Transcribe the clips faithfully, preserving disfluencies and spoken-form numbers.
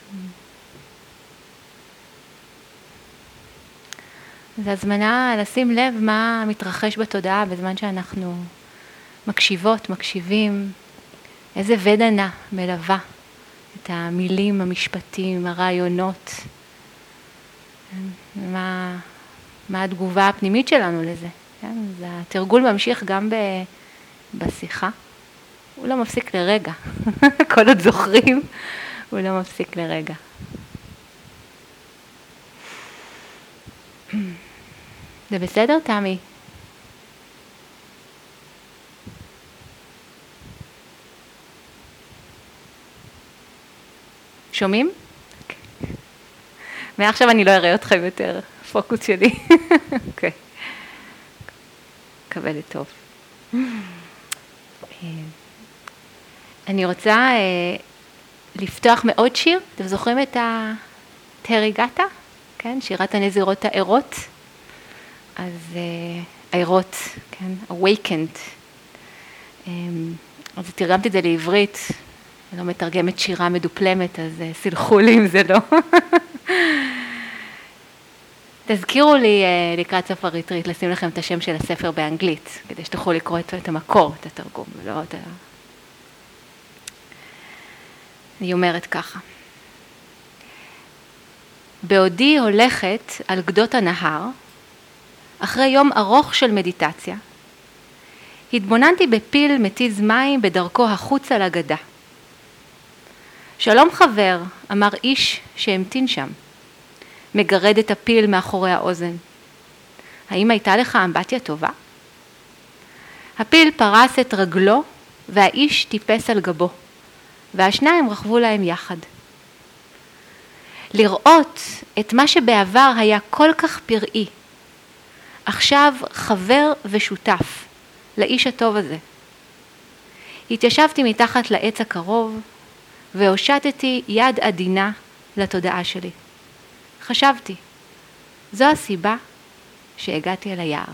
זו הזמנה לשים לב מה מתרחש בתודעה בזמן שאנחנו מקשיבות, מקשיבים, איזה ודנה מלווה את המילים, המשפטים, הרעיונות, מה, מה התגובה הפנימית שלנו לזה. כן? התרגול ממשיך גם ב, בשיחה, הוא לא מפסיק לרגע, כל עוד זוכרים, הוא לא מפסיק לרגע. זה בסדר, תמי? שומעים? Okay. מעכשיו אני לא אראה אתכם יותר, פוקוס שלי. אוקיי. קבל את טוב. אני רוצה לפתוח מעוד שיר. אתם זוכרים את התהריגטה? כן, שירת הנזירות הערות. אז הערות, כן, awakened. אז תרגמתי את זה לעברית. אני לא מתרגמת שירה מדופלמת, אז סלחו לי אם זה לא. תזכירו לי לקראת סוף הריטריט לשים לכם את השם של הספר באנגלית, כדי שתוכלו לקרוא את המקור, את התרגום, ולא את ה... אני אומרת ככה. בעודי הולכת על גדות הנהר, אחרי יום ארוך של מדיטציה, התבוננתי בפיל מתיז מים בדרכו החוצה לגדה. שלום חבר, אמר איש שהמתין שם. מגרד את הפיל מאחורי האוזן. האם הייתה לך אמבטיה טובה? הפיל פרס את רגלו והאיש טיפס על גבו, והשניים רכבו להם יחד. לראות את מה שבעבר היה כל כך פראי, עכשיו חבר ושותף לאיש הטוב הזה. התיישבתי מתחת לעץ הקרוב, והושטתי יד עדינה לתודעה שלי. חשבתי, זו הסיבה שהגעתי אל היער.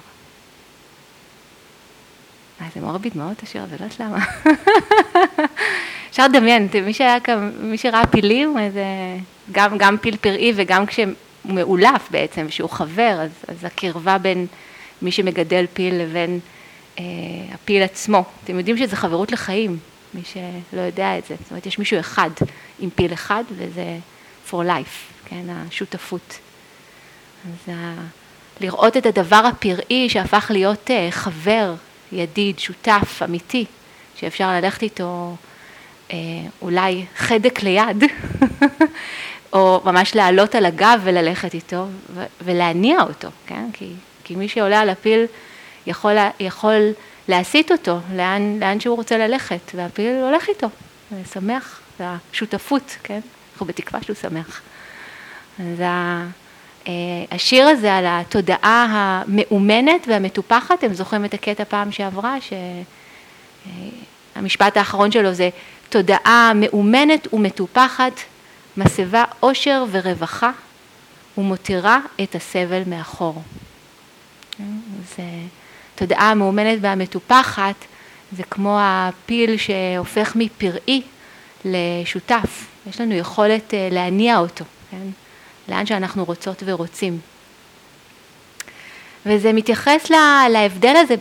אה, זה מעורר בי דמעות השיר הזה, לא יודעת למה. אפשר לדמיין, מי שהיה כאן, מי שראה פילים, זה גם, גם פיל פראי וגם כשהוא מאולף בעצם, שהוא חבר, אז, אז הקרבה בין מי שמגדל פיל לבין אה, הפיל עצמו. אתם יודעים שזה חברות לחיים, מי שלא יודע את זה. זאת אומרת, יש מישהו אחד עם פיל אחד, וזה for life, כן, השותפות. אז ה... לראות את הדבר הפראי שהפך להיות חבר, ידיד, שותף, אמיתי, שאפשר ללכת איתו אה, אולי חדק ליד, או ממש לעלות על הגב וללכת איתו, ו- ולהניע אותו, כן? כי, כי מי שעולה על הפיל יכול, יכול להסיט אותו לאן, לאן שהוא רוצה ללכת, והפיל הולך איתו, ושמח, זה השותפות, כן? אנחנו בתקווה שהוא שמח. אז ה... השיר הזה על התודעה המאומנת והמטופחת, אתם זוכרים את הקטע פעם שעברה, שהמשפט האחרון שלו זה תודעה מאומנת ומטופחת, מסבה אושר ורווחה, ומותירה את הסבל מאחור. אז תודעה המאומנת והמטופחת, זה כמו הפיל שהופך מפראי לשותף. יש לנו יכולת להניע אותו, כן? לאן שאנחנו רוצות ורוצים. וזה מתייחס לה, להבדל הזה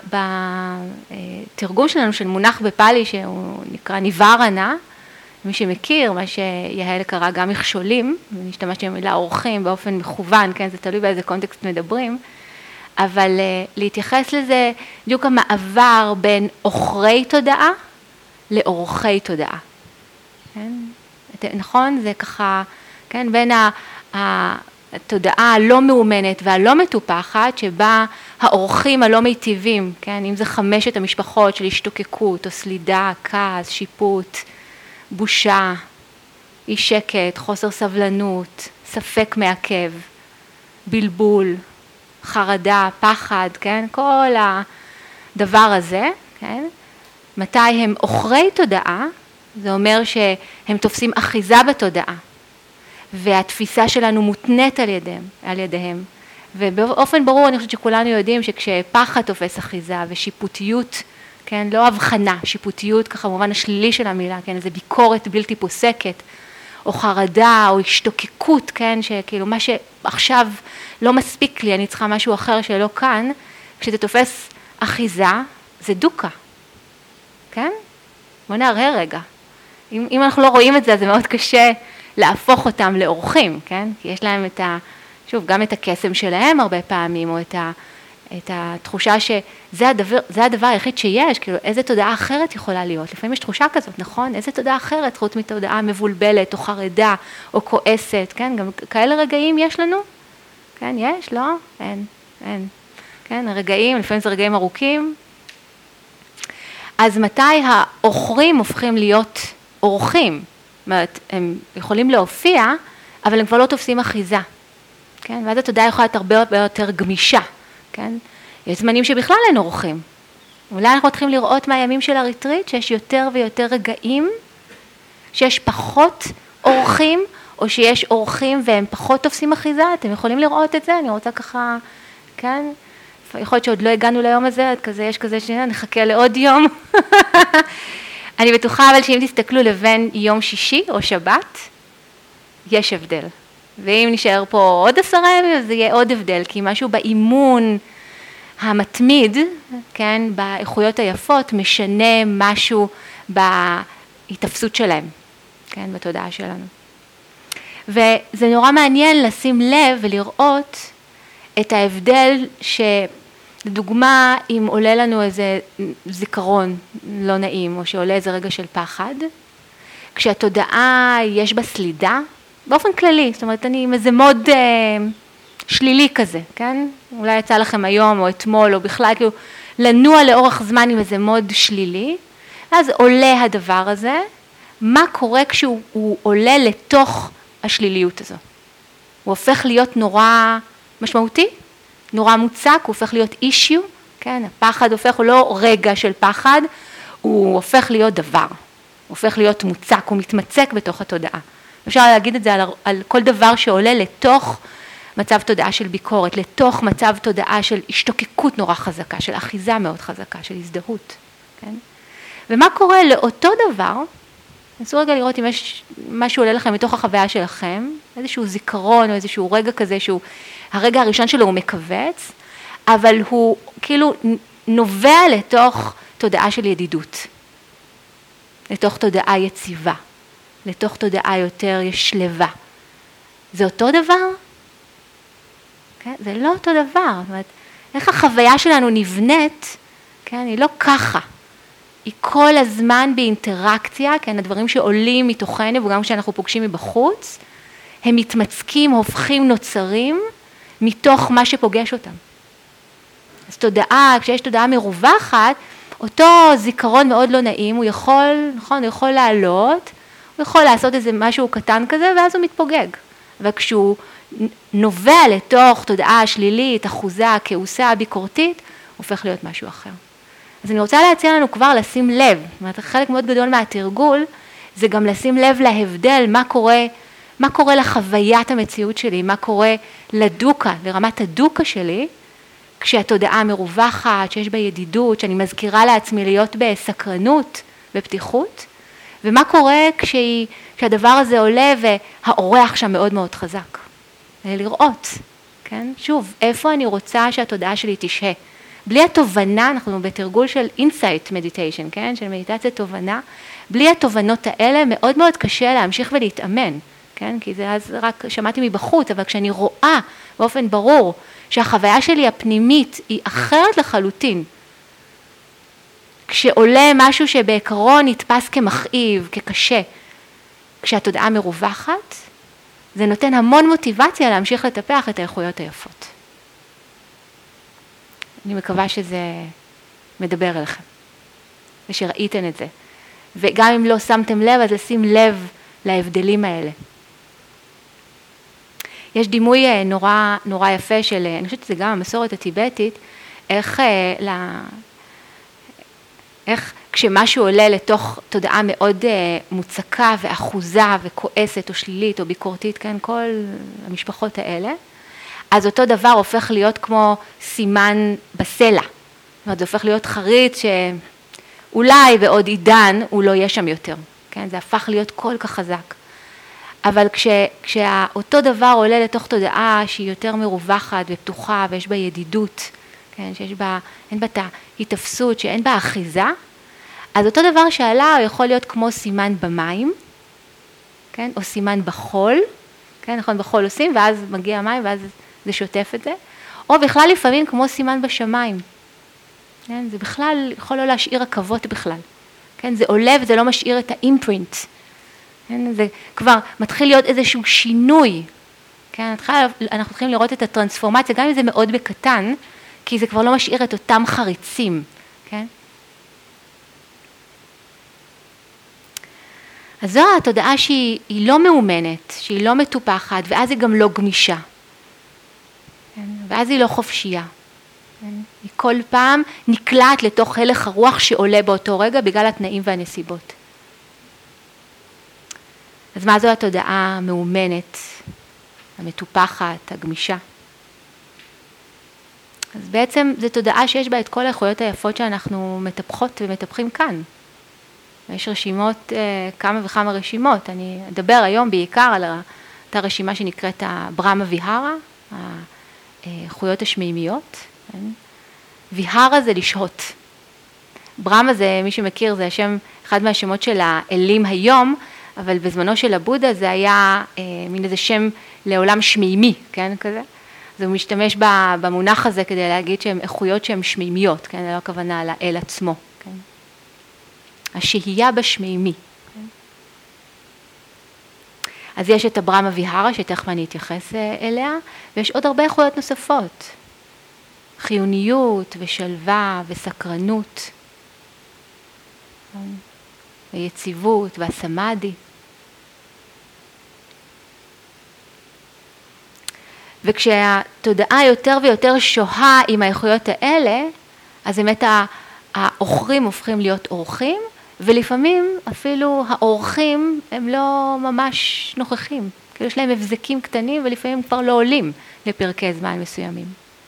בתרגום שלנו של מונח בפאלי שהוא נקרא ניוורנה, מי שמכיר, מה שיהל קרא גם מכשולים, ונשתמש במילה אורחים באופן מכוון, כן, זה תלוי באיזה קונטקסט מדברים, אבל להתייחס לזה בדיוק המעבר בין אוכרי תודעה לאורחי תודעה. כן? נכון? זה ככה... כן, בין התודעה הלא מאומנת והלא מטופחת, שבה האורחים הלא מיטיבים, כן, אם זה חמשת המשפחות של השתוקקות או סלידה, כעס, שיפוט, בושה, אי שקט, חוסר סבלנות, ספק מעכב, בלבול, חרדה, פחד, כן, כל הדבר הזה, כן, מתי הם אוכרי תודעה, זה אומר שהם תופסים אחיזה בתודעה. והתפיסה שלנו מותנית על ידיהם, על ידיהם. ובאופן ברור אני חושבת שכולנו יודעים שכשפחד תופס אחיזה ושיפוטיות, כן, לא הבחנה, שיפוטיות ככה במובן השלילי של המילה, כן, איזו ביקורת בלתי פוסקת, או חרדה, או השתוקקות, כן, שכאילו מה שעכשיו לא מספיק לי, אני צריכה משהו אחר שלא כאן, כשזה תופס אחיזה, זה דוקה, כן? בוא נראה רגע. אם, אם אנחנו לא רואים את זה, אז זה מאוד קשה להפוך אותם לאורחים, כן? כי יש להם את ה... שוב, גם את הקסם שלהם הרבה פעמים, או את, ה, את התחושה שזה הדבר, זה הדבר היחיד שיש, כאילו איזה תודעה אחרת יכולה להיות. לפעמים יש תחושה כזאת, נכון? איזה תודעה אחרת, חוץ מתודעה מבולבלת, או חרדה, או כועסת, כן? גם כאלה רגעים יש לנו? כן, יש? לא? אין, אין. כן, הרגעים, לפעמים זה רגעים ארוכים. אז מתי האוכרים הופכים להיות אורחים? זאת אומרת, הם יכולים להופיע, אבל הם כבר לא תופסים אחיזה. כן? ואז התודעה יכולה להיות הרבה הרבה יותר גמישה, כן? יש זמנים שבכלל אין אורחים. אולי אנחנו צריכים לראות מהימים של הריטריט, שיש יותר ויותר רגעים, שיש פחות אורחים, או שיש אורחים והם פחות תופסים אחיזה, אתם יכולים לראות את זה? אני רוצה ככה, כן? יכול להיות שעוד לא הגענו ליום הזה, כזה, יש כזה שנייה, נחכה לעוד יום. אני בטוחה אבל שאם תסתכלו לבין יום שישי או שבת, יש הבדל. ואם נשאר פה עוד עשרה ימים, זה יהיה עוד הבדל, כי משהו באימון המתמיד, כן, באיכויות היפות, משנה משהו בהתאפסות שלהם, כן, בתודעה שלנו. וזה נורא מעניין לשים לב ולראות את ההבדל שלדוגמה, אם עולה לנו איזה זיכרון לא נעים, או שעולה איזה רגע של פחד, כשהתודעה יש בה סלידה, באופן כללי, זאת אומרת, אני עם איזה מוד אה, שלילי כזה, כן? אולי יצא לכם היום או אתמול או בכלל, כאילו, לנוע לאורך זמן עם איזה מוד שלילי, אז עולה הדבר הזה, מה קורה כשהוא עולה לתוך השליליות הזו? הוא הופך להיות נורא משמעותי, נורא מוצק, הוא הופך להיות אישיו, כן? הפחד הופך, הוא לא רגע של פחד, הוא הופך להיות דבר, הוא הופך להיות מוצק, הוא מתמצק בתוך התודעה. אפשר להגיד את זה על, על כל דבר שעולה לתוך מצב תודעה של ביקורת, לתוך מצב תודעה של השתוקקות נורא חזקה, של אחיזה מאוד חזקה, של הזדהות. כן? ומה קורה לאותו דבר, נסו רגע לראות אם יש משהו עולה לכם מתוך החוויה שלכם, איזשהו זיכרון או איזשהו רגע כזה שהוא, הרגע הראשון שלו הוא מקווץ, אבל הוא כאילו נובע לתוך תודעה של ידידות, לתוך תודעה יציבה. לתוך תודעה יותר יש שלווה. זה אותו דבר? כן? זה לא אותו דבר. זאת אומרת, איך החוויה שלנו נבנית, כן? היא לא ככה. היא כל הזמן באינטראקציה, כן? הדברים שעולים מתוכנו, וגם כשאנחנו פוגשים מבחוץ, הם מתמצקים, הופכים, נוצרים, מתוך מה שפוגש אותם. אז תודעה, כשיש תודעה מרווחת, אותו זיכרון מאוד לא נעים, הוא יכול, נכון, הוא יכול לעלות, הוא יכול לעשות איזה משהו קטן כזה, ואז הוא מתפוגג. וכשהוא נובע לתוך תודעה שלילית, אחוזה, כעוסה, ביקורתית, הוא הופך להיות משהו אחר. אז אני רוצה להציע לנו כבר לשים לב, זאת אומרת, חלק מאוד גדול מהתרגול, זה גם לשים לב להבדל, מה קורה, מה קורה לחוויית המציאות שלי, מה קורה לדוקה, לרמת הדוקה שלי, כשהתודעה מרווחת, שיש בה ידידות, שאני מזכירה לעצמי להיות בסקרנות, בפתיחות, ומה קורה כשהיא, כשהדבר הזה עולה והאורח שם מאוד מאוד חזק. לראות, כן? שוב, איפה אני רוצה שהתודעה שלי תשהה? בלי התובנה, אנחנו בתרגול של insight meditation, כן? של מדיטציה תובנה, בלי התובנות האלה מאוד מאוד קשה להמשיך ולהתאמן, כן? כי זה אז רק שמעתי מבחוץ, אבל כשאני רואה באופן ברור שהחוויה שלי הפנימית היא אחרת לחלוטין, כשעולה משהו שבעקרון נתפס כמכאיב, כקשה, כשהתודעה מרווחת, זה נותן המון מוטיבציה להמשיך לטפח את האיכויות היפות. אני מקווה שזה מדבר אליכם, ושראיתם את זה. וגם אם לא שמתם לב, אז לשים לב להבדלים האלה. יש דימוי נורא, נורא יפה של, אני חושבת שזה גם המסורת הטיבטית, איך, לה, איך כשמשהו עולה לתוך תודעה מאוד מוצקה ואחוזה וכועסת או שלילית או ביקורתית, כן, כל המשפחות האלה, אז אותו דבר הופך להיות כמו סימן בסלע. זאת אומרת, זה הופך להיות חריץ שאולי בעוד עידן הוא לא יהיה שם יותר. כן? זה הפך להיות כל כך חזק. אבל כש, כשאותו דבר עולה לתוך תודעה שהיא יותר מרווחת ופתוחה ויש בה ידידות, כן, שיש בה, אין בה את ההתאפסות, שאין בה אחיזה, אז אותו דבר שעלה הוא יכול להיות כמו סימן במים, כן, או סימן בחול, כן, נכון, בחול עושים, ואז מגיע המים ואז זה שוטף את זה, או בכלל לפעמים כמו סימן בשמיים, כן, זה בכלל יכול לא להשאיר עקבות בכלל, כן, זה עולה וזה לא משאיר את האימפרינט, כן, זה כבר מתחיל להיות איזשהו שינוי, כן, אנחנו צריכים לראות את הטרנספורמציה, גם אם זה מאוד בקטן, כי זה כבר לא משאיר את אותם חריצים, כן? אז זו התודעה שהיא לא מאומנת, שהיא לא מטופחת, ואז היא גם לא גמישה, כן? ואז היא לא חופשייה, כן? היא כל פעם נקלעת לתוך הלך הרוח שעולה באותו רגע, בגלל התנאים והנסיבות. אז מה זו התודעה המאומנת, המטופחת, הגמישה? אז בעצם זו תודעה שיש בה את כל האיכויות היפות שאנחנו מטפחות ומטפחים כאן. יש רשימות, כמה וכמה רשימות. אני אדבר היום בעיקר על אותה רשימה שנקראת הברמה ויהרה, האיכויות השמימיות. ויהרה זה לשהות. ברמה זה, מי שמכיר, זה השם, אחד מהשמות של האלים היום, אבל בזמנו של הבודה זה היה מין איזה שם לעולם שמימי, כן, כזה. אז הוא משתמש במונח הזה כדי להגיד שהן איכויות שהן שמימיות, כן? זה לא הכוונה לאל עצמו, כן? השהייה בשמימי. כן? אז יש את הברמה ויהרה, שתכף אני אתייחס אליה, ויש עוד הרבה איכויות נוספות. חיוניות ושלווה וסקרנות, כן? ויציבות והסמאדי. וכשהתודעה יותר ויותר שוהה עם האיכויות האלה, אז באמת האורחים הופכים להיות אורחים, ולפעמים אפילו האורחים הם לא ממש נוכחים, כאילו יש להם הבזקים קטנים ולפעמים כבר לא עולים לפרקי זמן מסוימים.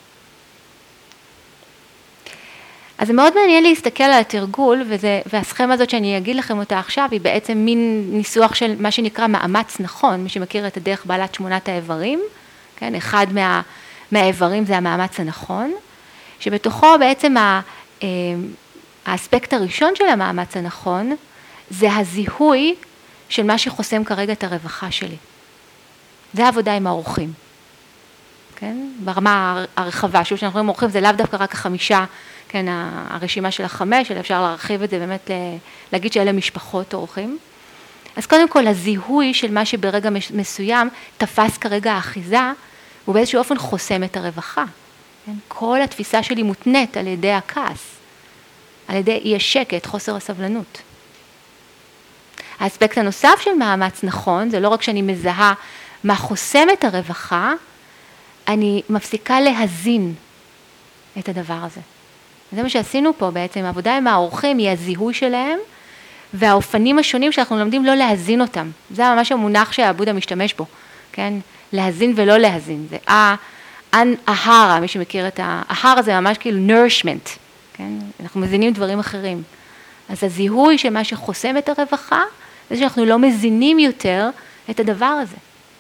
אז זה מאוד מעניין להסתכל על התרגול, וזה, והסכמה הזאת שאני אגיד לכם אותה עכשיו, היא בעצם מין ניסוח של מה שנקרא מאמץ נכון, מי שמכיר את הדרך בעלת שמונת האיברים, כן, אחד מה, מהאיברים זה המאמץ הנכון, שבתוכו בעצם ה, האספקט הראשון של המאמץ הנכון, זה הזיהוי של מה שחוסם כרגע את הרווחה שלי. זה העבודה עם האורחים. כן? ברמה הרחבה, שוב שאנחנו רואים אורחים, זה לאו דווקא רק החמישה, כן, הרשימה של החמש, אלא אפשר להרחיב את זה באמת, להגיד שאלה משפחות אורחים. אז קודם כל, הזיהוי של מה שברגע מסוים תפס כרגע האחיזה, הוא באיזשהו אופן חוסם את הרווחה. כן? כל התפיסה שלי מותנית על ידי הכעס, על ידי אי השקט, חוסר הסבלנות. האספקט הנוסף של מאמץ נכון, זה לא רק שאני מזהה מה חוסם את הרווחה, אני מפסיקה להזין את הדבר הזה. זה מה שעשינו פה בעצם, העבודה עם האורחים היא הזיהוי שלהם, והאופנים השונים שאנחנו לומדים לא להזין אותם. זה ממש המונח שהבודה משתמש בו, כן? להזין ולא להזין. זה אהרה, מי שמכיר את האהרה זה ממש כאילו nourishment, כן? אנחנו מזינים דברים אחרים. אז הזיהוי של מה שחוסם את הרווחה, זה שאנחנו לא מזינים יותר את הדבר הזה.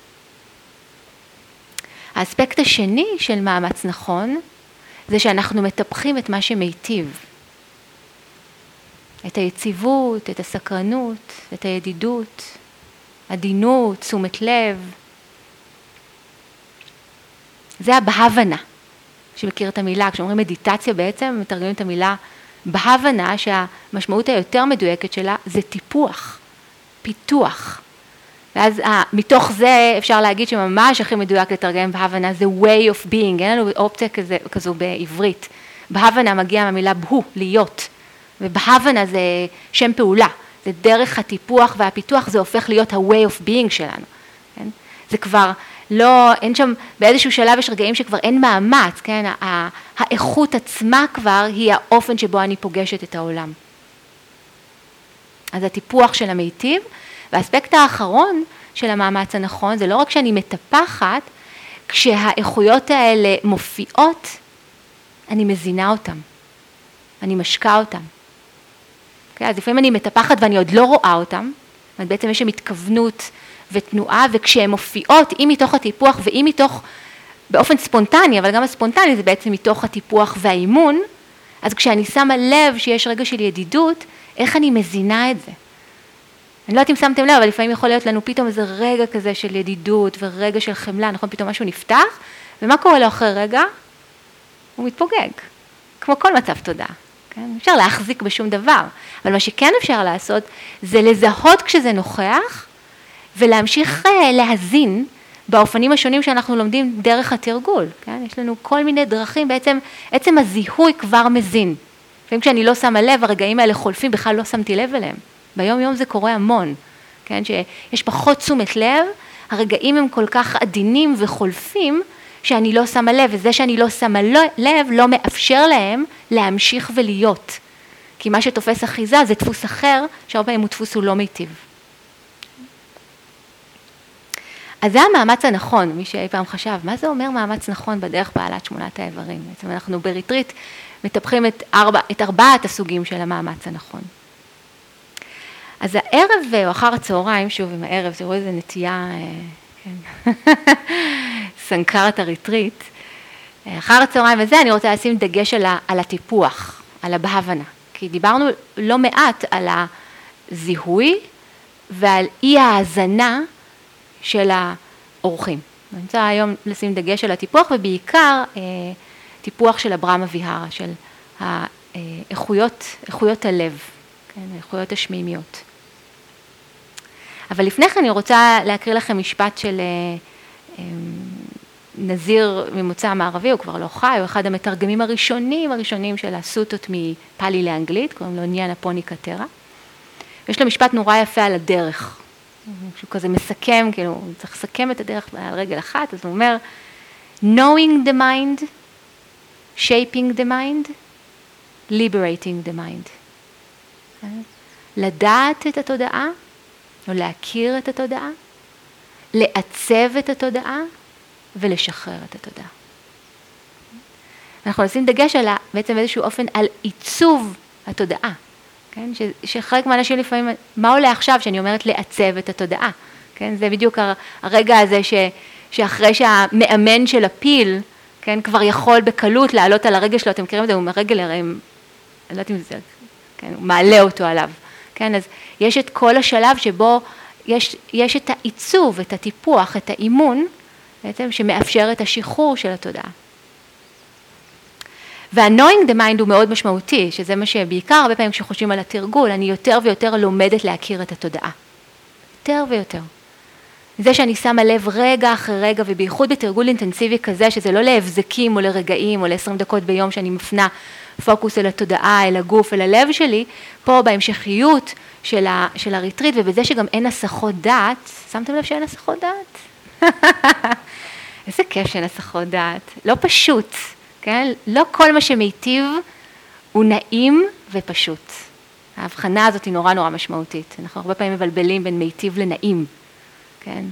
האספקט השני של מאמץ נכון, זה שאנחנו מטפחים את מה שמיטיב. את היציבות, את הסקרנות, את הידידות, עדינות, תשומת לב. זה הבהבנה, שמכיר את המילה, כשאומרים מדיטציה בעצם, מתרגמים את המילה בהבנה, שהמשמעות היותר מדויקת שלה זה טיפוח, פיתוח. ואז מתוך זה אפשר להגיד שממש הכי מדויק לתרגם בהבנה זה way of being, אין לנו אופציה כזה, כזו בעברית. בהבנה מגיע מהמילה בהו, להיות. ובהבנה זה שם פעולה, זה דרך הטיפוח והפיתוח, זה הופך להיות ה-way of being שלנו. כן? זה כבר לא, אין שם, באיזשהו שלב יש רגעים שכבר אין מאמץ, כן? האיכות עצמה כבר היא האופן שבו אני פוגשת את העולם. אז הטיפוח של המיטיב, והאספקט האחרון של המאמץ הנכון, זה לא רק שאני מטפחת, כשהאיכויות האלה מופיעות, אני מזינה אותם, אני משקע אותם. אז לפעמים אני מטפחת ואני עוד לא רואה אותם, אומרת, בעצם יש שם התכוונות ותנועה, וכשהן מופיעות, אם מתוך הטיפוח ואם מתוך, באופן ספונטני, אבל גם הספונטני זה בעצם מתוך הטיפוח והאימון, אז כשאני שמה לב שיש רגע של ידידות, איך אני מזינה את זה? אני לא יודעת אם שמתם לב, אבל לפעמים יכול להיות לנו פתאום איזה רגע כזה של ידידות ורגע של חמלה, נכון? פתאום משהו נפתח, ומה קורה לו אחרי רגע? הוא מתפוגג, כמו כל מצב תודעה. כן? אפשר להחזיק בשום דבר, אבל מה שכן אפשר לעשות, זה לזהות כשזה נוכח, ולהמשיך להזין באופנים השונים שאנחנו לומדים דרך התרגול. כן? יש לנו כל מיני דרכים, בעצם, עצם הזיהוי כבר מזין. לפעמים כשאני לא שמה לב, הרגעים האלה חולפים, בכלל לא שמתי לב אליהם. ביום יום זה קורה המון, כן? שיש פחות תשומת לב, הרגעים הם כל כך עדינים וחולפים, שאני לא שמה לב, וזה שאני לא שמה לב לא מאפשר להם להמשיך ולהיות. כי מה שתופס אחיזה זה דפוס אחר, שהרבה פעמים הוא דפוס הוא לא מיטיב. אז זה המאמץ הנכון, מי שאי פעם חשב, מה זה אומר מאמץ נכון בדרך בעלת שמונת האיברים? בעצם אנחנו בריטריט מטפחים את, ארבע, את ארבעת הסוגים של המאמץ הנכון. אז הערב או אחר הצהריים, שוב עם הערב, תראו איזה נטייה, כן, סנקרת הריטריט, אחר הצהריים הזה אני רוצה לשים דגש על, על הטיפוח, על הבהבנה, כי דיברנו לא מעט על הזיהוי ועל אי ההאזנה של האורחים. אני רוצה היום לשים דגש על הטיפוח ובעיקר אה, טיפוח של אברהם אביהרה, של האיכויות, איכויות הלב, כן, האיכויות השמימיות. אבל לפני כן אני רוצה להקריא לכם משפט של אה, נזיר ממוצא המערבי, הוא כבר לא חי, הוא אחד המתרגמים הראשונים, הראשונים של הסוטות מפאלי לאנגלית, קוראים לו ניאנה פוניקטרה. יש לו משפט נורא יפה על הדרך, שהוא כזה מסכם, כאילו, הוא צריך לסכם את הדרך על רגל אחת, אז הוא אומר, knowing the mind, shaping the mind, liberating the mind. לדעת את התודעה, או להכיר את התודעה, לעצב את התודעה, ולשחרר את התודעה. אנחנו נשים דגש על בעצם איזשהו אופן על עיצוב התודעה, כן? ש, שחלק מהאנשים לפעמים, מה עולה עכשיו שאני אומרת לעצב את התודעה? כן? זה בדיוק הרגע הזה ש, שאחרי שהמאמן של הפיל, כן, כבר יכול בקלות לעלות על הרגל שלו, אתם מכירים את זה, הוא מהרגל הרי, אני לא יודעת אם זה, כן, הוא מעלה אותו עליו, כן? אז יש את כל השלב שבו יש, יש את העיצוב, את הטיפוח, את האימון, בעצם שמאפשר את השחרור של התודעה. וה-knowing the mind הוא מאוד משמעותי, שזה מה שבעיקר הרבה פעמים כשחושבים על התרגול, אני יותר ויותר לומדת להכיר את התודעה. יותר ויותר. זה שאני שמה לב רגע אחרי רגע, ובייחוד בתרגול אינטנסיבי כזה, שזה לא להבזקים או לרגעים או ל-עשרים דקות ביום שאני מפנה פוקוס אל התודעה, אל הגוף, אל הלב שלי, פה בהמשכיות של, ה, של הריטריט, ובזה שגם אין הסחות דעת, שמתם לב שאין הסחות דעת? איזה כיף שאין הסחות דעת, לא פשוט, כן? לא כל מה שמיטיב הוא נעים ופשוט. ההבחנה הזאת היא נורא נורא משמעותית, אנחנו הרבה פעמים מבלבלים בין מיטיב לנעים, כן?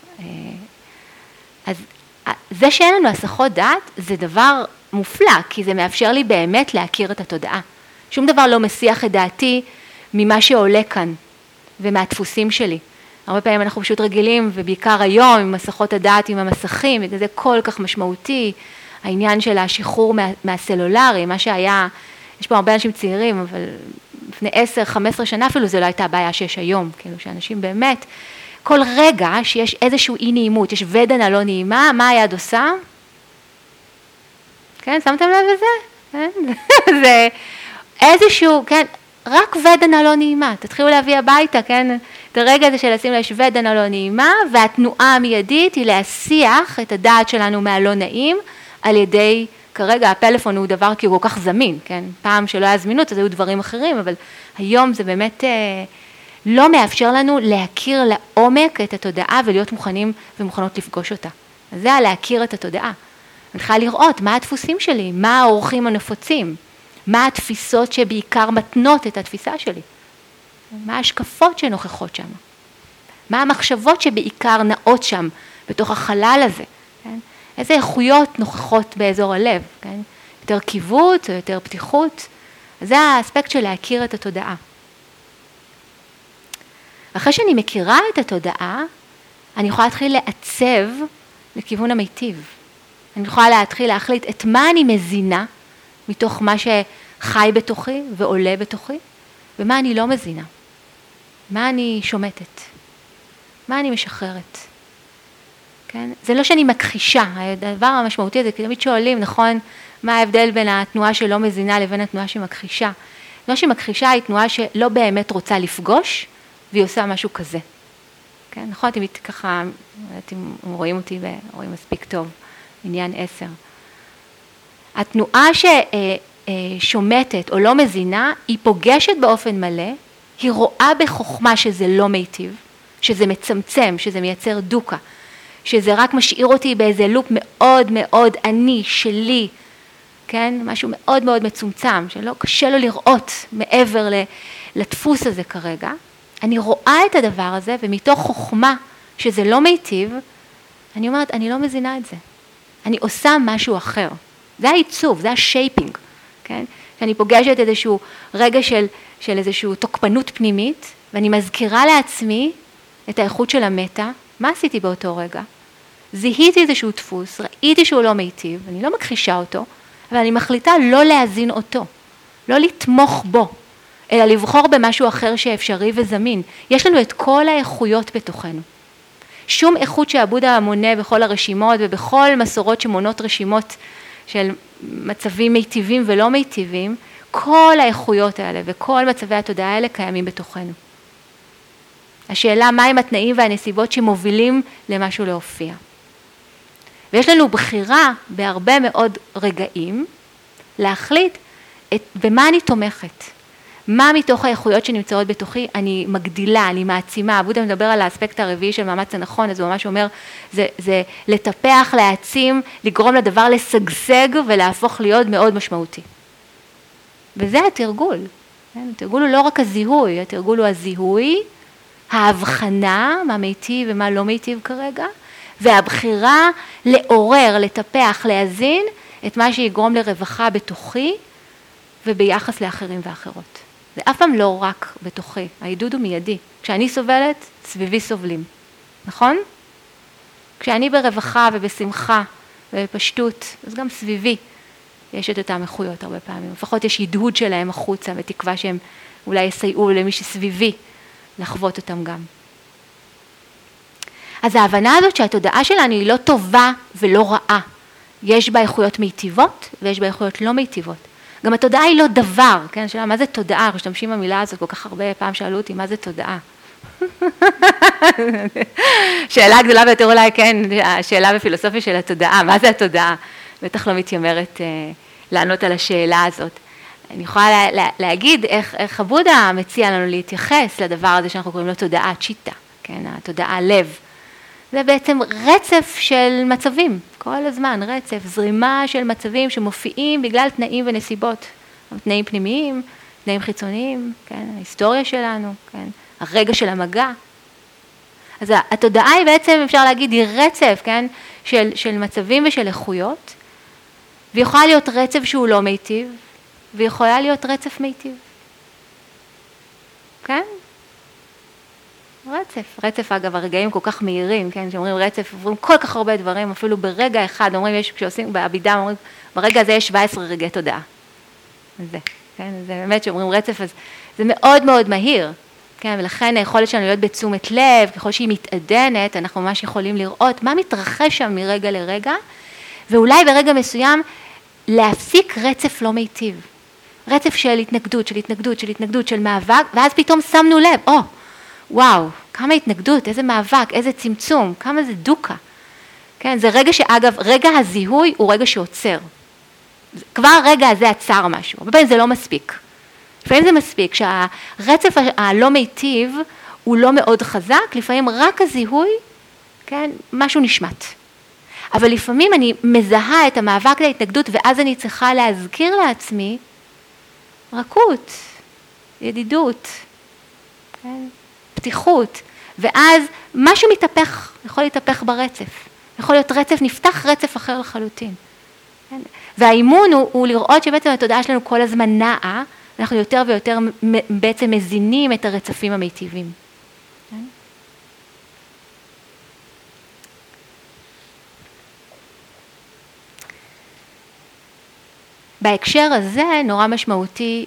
אז זה שאין לנו הסחות דעת זה דבר מופלא, כי זה מאפשר לי באמת להכיר את התודעה. שום דבר לא מסיח את דעתי ממה שעולה כאן ומהדפוסים שלי. הרבה פעמים אנחנו פשוט רגילים, ובעיקר היום עם מסכות הדעת, עם המסכים, זה כל כך משמעותי, העניין של השחרור מה, מהסלולרי, מה שהיה, יש פה הרבה אנשים צעירים, אבל לפני עשר, חמש עשרה שנה אפילו זה לא הייתה הבעיה שיש היום, כאילו שאנשים באמת, כל רגע שיש איזשהו אי נעימות, יש ודנה לא נעימה, מה היד עושה? כן, שמתם לב לזה? כן? זה איזשהו, כן, רק ודנה לא נעימה, תתחילו להביא הביתה, כן, את הרגע הזה של לשים יש ודנה לא נעימה, והתנועה המיידית היא להסיח את הדעת שלנו מהלא נעים, על ידי, כרגע הפלאפון הוא דבר כי הוא כל כך זמין, כן, פעם שלא היה זמינות, אז היו דברים אחרים, אבל היום זה באמת אה, לא מאפשר לנו להכיר לעומק את התודעה, ולהיות מוכנים ומוכנות לפגוש אותה. אז זה להכיר את התודעה. אני צריכה לראות מה הדפוסים שלי, מה האורחים הנפוצים, מה התפיסות שבעיקר מתנות את התפיסה שלי, מה ההשקפות שנוכחות שם, מה המחשבות שבעיקר נעות שם בתוך החלל הזה, כן? איזה איכויות נוכחות באזור הלב, כן? יותר קיוות או יותר פתיחות, זה האספקט של להכיר את התודעה. אחרי שאני מכירה את התודעה, אני יכולה להתחיל לעצב לכיוון המיטיב. אני יכולה להתחיל להחליט את מה אני מזינה, מתוך מה שחי בתוכי ועולה בתוכי, ומה אני לא מזינה. מה אני שומטת. מה אני משחררת. כן? זה לא שאני מכחישה, הדבר המשמעותי הזה, כי תמיד שואלים, נכון, מה ההבדל בין התנועה שלא מזינה לבין התנועה שמכחישה. התנועה שמכחישה היא תנועה שלא באמת רוצה לפגוש, והיא עושה משהו כזה. כן? נכון, אתם ככה, אתם רואים אותי ורואים מספיק טוב, עניין עשר. התנועה ששומטת או לא מזינה, היא פוגשת באופן מלא, היא רואה בחוכמה שזה לא מיטיב, שזה מצמצם, שזה מייצר דוקה, שזה רק משאיר אותי באיזה לופ מאוד מאוד אני, שלי, כן? משהו מאוד מאוד מצומצם, שלא קשה לו לראות מעבר לדפוס הזה כרגע. אני רואה את הדבר הזה, ומתוך חוכמה שזה לא מיטיב, אני אומרת, אני לא מזינה את זה. אני עושה משהו אחר. זה העיצוב, זה השייפינג, כן? שאני פוגשת איזשהו רגע של, של איזשהו תוקפנות פנימית, ואני מזכירה לעצמי את האיכות של המטה. מה עשיתי באותו רגע? זיהיתי איזשהו דפוס, ראיתי שהוא לא מיטיב, אני לא מכחישה אותו, אבל אני מחליטה לא להזין אותו, לא לתמוך בו, אלא לבחור במשהו אחר שאפשרי וזמין. יש לנו את כל האיכויות בתוכנו. שום איכות שהבודה מונה בכל הרשימות ובכל מסורות שמונות רשימות של מצבים מיטיבים ולא מיטיבים, כל האיכויות האלה וכל מצבי התודעה האלה קיימים בתוכנו. השאלה מהם התנאים והנסיבות שמובילים למשהו להופיע. ויש לנו בחירה בהרבה מאוד רגעים להחליט את, במה אני תומכת. מה מתוך האיכויות שנמצאות בתוכי אני מגדילה, אני מעצימה. הבודה מדבר על האספקט הרביעי של מאמץ הנכון, אז הוא ממש אומר, זה, זה לטפח, להעצים, לגרום לדבר לשגשג ולהפוך להיות מאוד משמעותי. וזה התרגול. התרגול הוא לא רק הזיהוי, התרגול הוא הזיהוי, ההבחנה, מה מיטיב ומה לא מיטיב כרגע, והבחירה לעורר, לטפח, להזין את מה שיגרום לרווחה בתוכי וביחס לאחרים ואחרות. זה אף פעם לא רק בתוכי, העידוד הוא מיידי. כשאני סובלת, סביבי סובלים. נכון? כשאני ברווחה ובשמחה ובפשטות, אז גם סביבי יש את אותם איכויות הרבה פעמים. לפחות יש עידוד שלהם החוצה ותקווה שהם אולי יסייעו למי שסביבי לחוות אותם גם. אז ההבנה הזאת שהתודעה שלנו היא לא טובה ולא רעה. יש בה איכויות מיטיבות ויש בה איכויות לא מיטיבות. גם התודעה היא לא דבר, כן? שאלה, מה זה תודעה? אנחנו משתמשים במילה הזאת כל כך הרבה, פעם שאלו אותי, מה זה תודעה? שאלה גדולה ביותר אולי, כן, השאלה בפילוסופיה של התודעה, מה זה התודעה? בטח לא מתיימרת אה, לענות על השאלה הזאת. אני יכולה לה, לה, להגיד איך, איך הבודה מציע לנו להתייחס לדבר הזה שאנחנו קוראים לו תודעה צ'יטה, כן? התודעה לב. זה בעצם רצף של מצבים, כל הזמן רצף, זרימה של מצבים שמופיעים בגלל תנאים ונסיבות, תנאים פנימיים, תנאים חיצוניים, כן, ההיסטוריה שלנו, כן, הרגע של המגע. אז התודעה היא בעצם, אפשר להגיד, היא רצף, כן, של, של מצבים ושל איכויות, ויכולה להיות רצף שהוא לא מיטיב, ויכולה להיות רצף מיטיב. כן? רצף, רצף אגב, הרגעים כל כך מהירים, כן, שאומרים רצף, עוברים כל כך הרבה דברים, אפילו ברגע אחד, אומרים, יש, כשעושים בעבידה, אומרים, ברגע הזה יש שבעה עשר רגעי תודעה. זה, כן, זה באמת שאומרים רצף, אז זה מאוד מאוד מהיר, כן, ולכן היכולת שלנו להיות בתשומת לב, ככל שהיא מתעדנת, אנחנו ממש יכולים לראות מה מתרחש שם מרגע לרגע, ואולי ברגע מסוים להפסיק רצף לא מיטיב, רצף של התנגדות, של התנגדות, של התנגדות, של מאבק, ואז פתאום שמנו לב, או, וואו, כמה התנגדות, איזה מאבק, איזה צמצום, כמה זה דוקה. כן, זה רגע שאגב, רגע הזיהוי הוא רגע שעוצר. כבר הרגע הזה עצר משהו, הרבה פעמים זה לא מספיק. לפעמים זה מספיק, שהרצף הלא מיטיב הוא לא מאוד חזק, לפעמים רק הזיהוי, כן, משהו נשמט. אבל לפעמים אני מזהה את המאבק להתנגדות, ואז אני צריכה להזכיר לעצמי רכות, ידידות, כן? פתיחות, ואז משהו מתהפך, יכול להתהפך ברצף. יכול להיות רצף, נפתח רצף אחר לחלוטין. כן? והאימון הוא, הוא לראות שבעצם התודעה שלנו כל הזמן נעה, אנחנו יותר ויותר בעצם מזינים את הרצפים המיטיבים. בהקשר הזה נורא משמעותי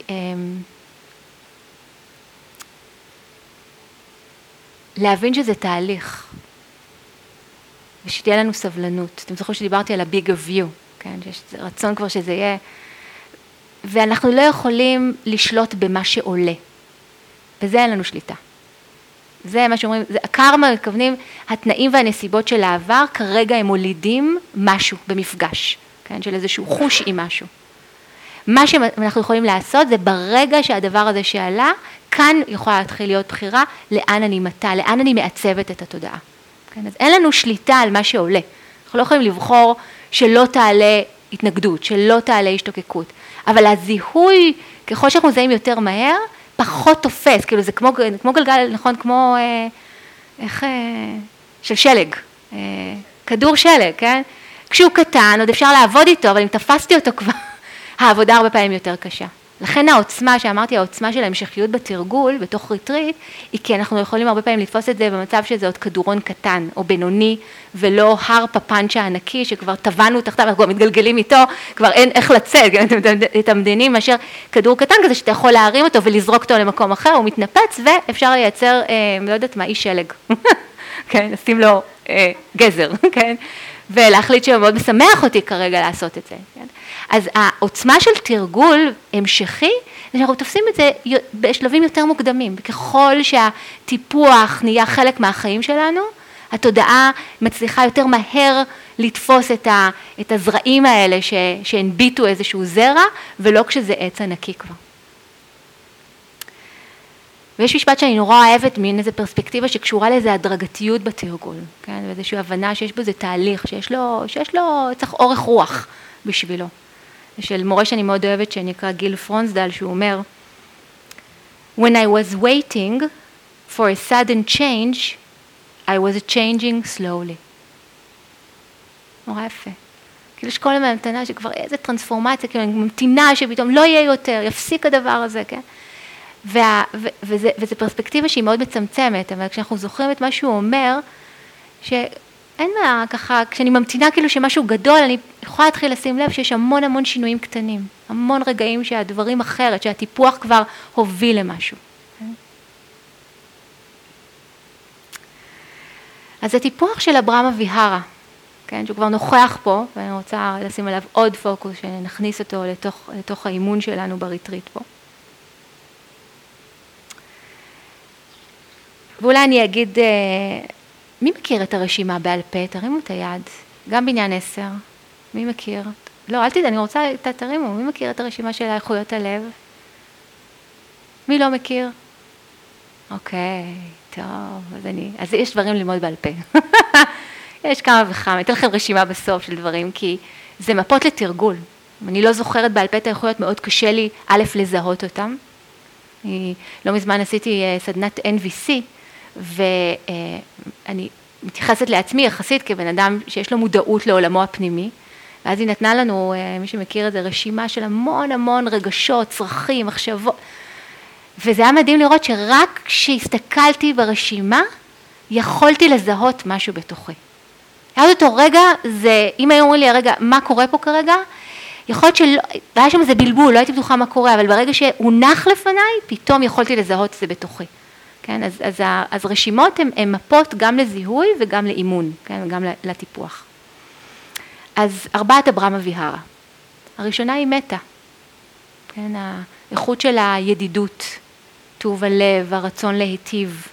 להבין שזה תהליך, ושתהיה לנו סבלנות. אתם זוכרים שדיברתי על ה-bigger view, כן? שיש רצון כבר שזה יהיה, ואנחנו לא יכולים לשלוט במה שעולה, וזה אין לנו שליטה. זה מה שאומרים, זה, הקרמה מכוונים, התנאים והנסיבות של העבר, כרגע הם מולידים משהו במפגש, כן? של איזשהו חוש עם משהו. מה שאנחנו יכולים לעשות זה ברגע שהדבר הזה שעלה, כאן יכולה להתחיל להיות בחירה לאן אני מתה, לאן אני מעצבת את התודעה. כן? אז אין לנו שליטה על מה שעולה. אנחנו לא יכולים לבחור שלא תעלה התנגדות, שלא תעלה השתוקקות. אבל הזיהוי, ככל שאנחנו מזהים יותר מהר, פחות תופס. כאילו זה כמו, כמו גלגל, נכון? כמו, אה, איך, אה, של שלג. אה, כדור שלג, כן? כשהוא קטן, עוד אפשר לעבוד איתו, אבל אם תפסתי אותו כבר, העבודה הרבה פעמים יותר קשה. לכן העוצמה, שאמרתי, העוצמה של ההמשכיות בתרגול, בתוך ריטריט, היא כי אנחנו יכולים הרבה פעמים לתפוס את זה במצב שזה עוד כדורון קטן או בינוני, ולא הר פפנצ'ה ענקי שכבר טבענו תחתיו, אנחנו כבר מתגלגלים איתו, כבר אין איך לצאת, את המדיינים מאשר כדור קטן כזה שאתה יכול להרים אותו ולזרוק אותו למקום אחר, הוא מתנפץ ואפשר לייצר, אה, לא יודעת מה, אי שלג, כן, נשים לו אה, גזר, כן, ולהחליט שמאוד משמח אותי כרגע לעשות את זה, כן. אז העוצמה של תרגול המשכי, אנחנו תופסים את זה בשלבים יותר מוקדמים. ככל שהטיפוח נהיה חלק מהחיים שלנו, התודעה מצליחה יותר מהר לתפוס את, ה, את הזרעים האלה ש, שהנביטו איזשהו זרע, ולא כשזה עץ ענקי כבר. ויש משפט שאני נורא אוהבת, מין איזו פרספקטיבה שקשורה לאיזו הדרגתיות בתרגול, כן? ואיזושהי הבנה שיש בו איזה תהליך, שיש לו, שיש לו, צריך אורך רוח בשבילו. של מורה שאני מאוד אוהבת, שנקרא גיל פרונסדל, שהוא אומר, When I was waiting for a sudden change, I was changing slowly. נורא יפה. כאילו שכל המתנה שכבר איזו טרנספורמציה, כאילו אני ממתינה שפתאום לא יהיה יותר, יפסיק הדבר הזה, כן? וה, ו, וזה, וזה פרספקטיבה שהיא מאוד מצמצמת, אבל כשאנחנו זוכרים את מה שהוא אומר, שאין מה ככה, כשאני ממתינה כאילו שמשהו גדול, אני יכולה להתחיל לשים לב שיש המון המון שינויים קטנים, המון רגעים שהדברים אחרת, שהטיפוח כבר הוביל למשהו. אז הטיפוח של אברהם אביהרה, כן, שהוא כבר נוכח פה, ואני רוצה לשים עליו עוד פוקוס, שנכניס אותו לתוך, לתוך האימון שלנו בריטריט פה. ואולי אני אגיד, מי מכיר את הרשימה בעל פה? תרימו את היד, גם בעניין עשר. מי מכיר? לא, אל תדע, אני רוצה, תרימו, מי מכיר את הרשימה של איכויות הלב? מי לא מכיר? אוקיי, טוב, אז אני, אז יש דברים ללמוד בעל פה. יש כמה וכמה, אני אתן לכם רשימה בסוף של דברים, כי זה מפות לתרגול. אם אני לא זוכרת בעל פה את האיכויות, מאוד קשה לי, א', לזהות אותם. אני לא מזמן עשיתי סדנת אן וי סי, ואני מתייחסת לעצמי יחסית כבן אדם שיש לו מודעות לעולמו הפנימי, ואז היא נתנה לנו, מי שמכיר את זה, רשימה של המון המון רגשות, צרכים, מחשבות, וזה היה מדהים לראות שרק כשהסתכלתי ברשימה, יכולתי לזהות משהו בתוכי. היה אותו רגע, זה, אם היו אומרים לי, רגע, מה קורה פה כרגע? יכול להיות שלא, היה שם איזה בלבול, לא הייתי בטוחה מה קורה, אבל ברגע שהונח לפניי, פתאום יכולתי לזהות את זה בתוכי. כן? אז, אז, אז רשימות הן, הן מפות גם לזיהוי וגם לאימון, כן? וגם לטיפוח. אז ארבעת אברהם אביהרה. הראשונה היא מטה. כן? האיכות של הידידות, טוב הלב, הרצון להיטיב.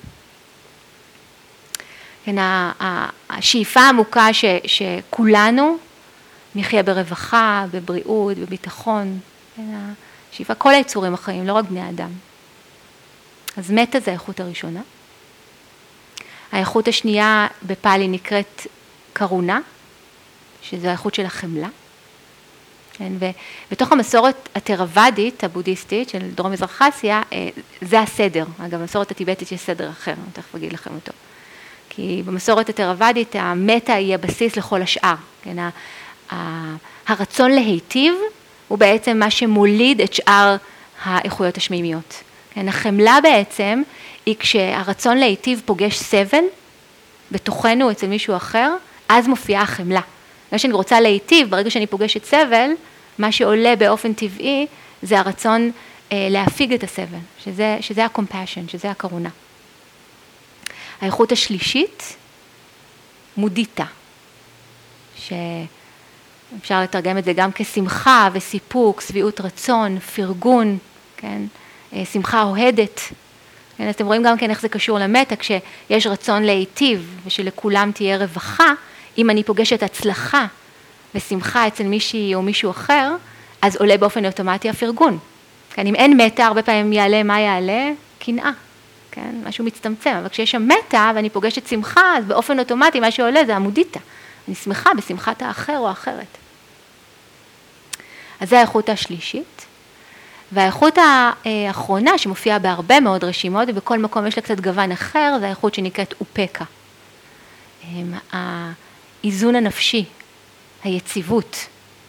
כן? השאיפה העמוקה ש, שכולנו נחיה ברווחה, בבריאות, בביטחון. כן? השאיפה, כל היצורים החיים, לא רק בני אדם. אז מטה זה האיכות הראשונה. האיכות השנייה בפאלי נקראת קרונה, שזו האיכות של החמלה. כן, ובתוך המסורת התרוודית, הבודהיסטית של דרום מזרח אסיה, זה הסדר. אגב, במסורת הטיבטית יש סדר אחר, אני תכף אגיד לכם אותו. כי במסורת התרוודית המטה היא הבסיס לכל השאר. כן, הרצון להיטיב הוא בעצם מה שמוליד את שאר האיכויות השמימיות. כן, החמלה בעצם היא כשהרצון להיטיב פוגש סבל בתוכנו אצל מישהו אחר, אז מופיעה החמלה. ברגע שאני רוצה להיטיב, ברגע שאני פוגשת סבל, מה שעולה באופן טבעי זה הרצון אה, להפיג את הסבל, שזה, שזה ה-compassion, שזה הקרונה. האיכות השלישית, מודיטה, שאפשר לתרגם את זה גם כשמחה וסיפוק, שביעות רצון, פרגון, כן? שמחה אוהדת. כן? אז אתם רואים גם כן איך זה קשור למטה, כשיש רצון להיטיב ושלכולם תהיה רווחה, אם אני פוגשת הצלחה ושמחה אצל מישהי או מישהו אחר, אז עולה באופן אוטומטי הפרגון. כן? אם אין מטה, הרבה פעמים יעלה, מה יעלה? קנאה. כן? משהו מצטמצם, אבל כשיש שם מטה ואני פוגשת שמחה, אז באופן אוטומטי מה שעולה זה המודיטה. אני שמחה בשמחת האחר או האחרת. אז זה האיכות השלישית. והאיכות האחרונה שמופיעה בהרבה מאוד רשימות, ובכל מקום יש לה קצת גוון אחר, זה האיכות שנקראת אופקה. האיזון הנפשי, היציבות.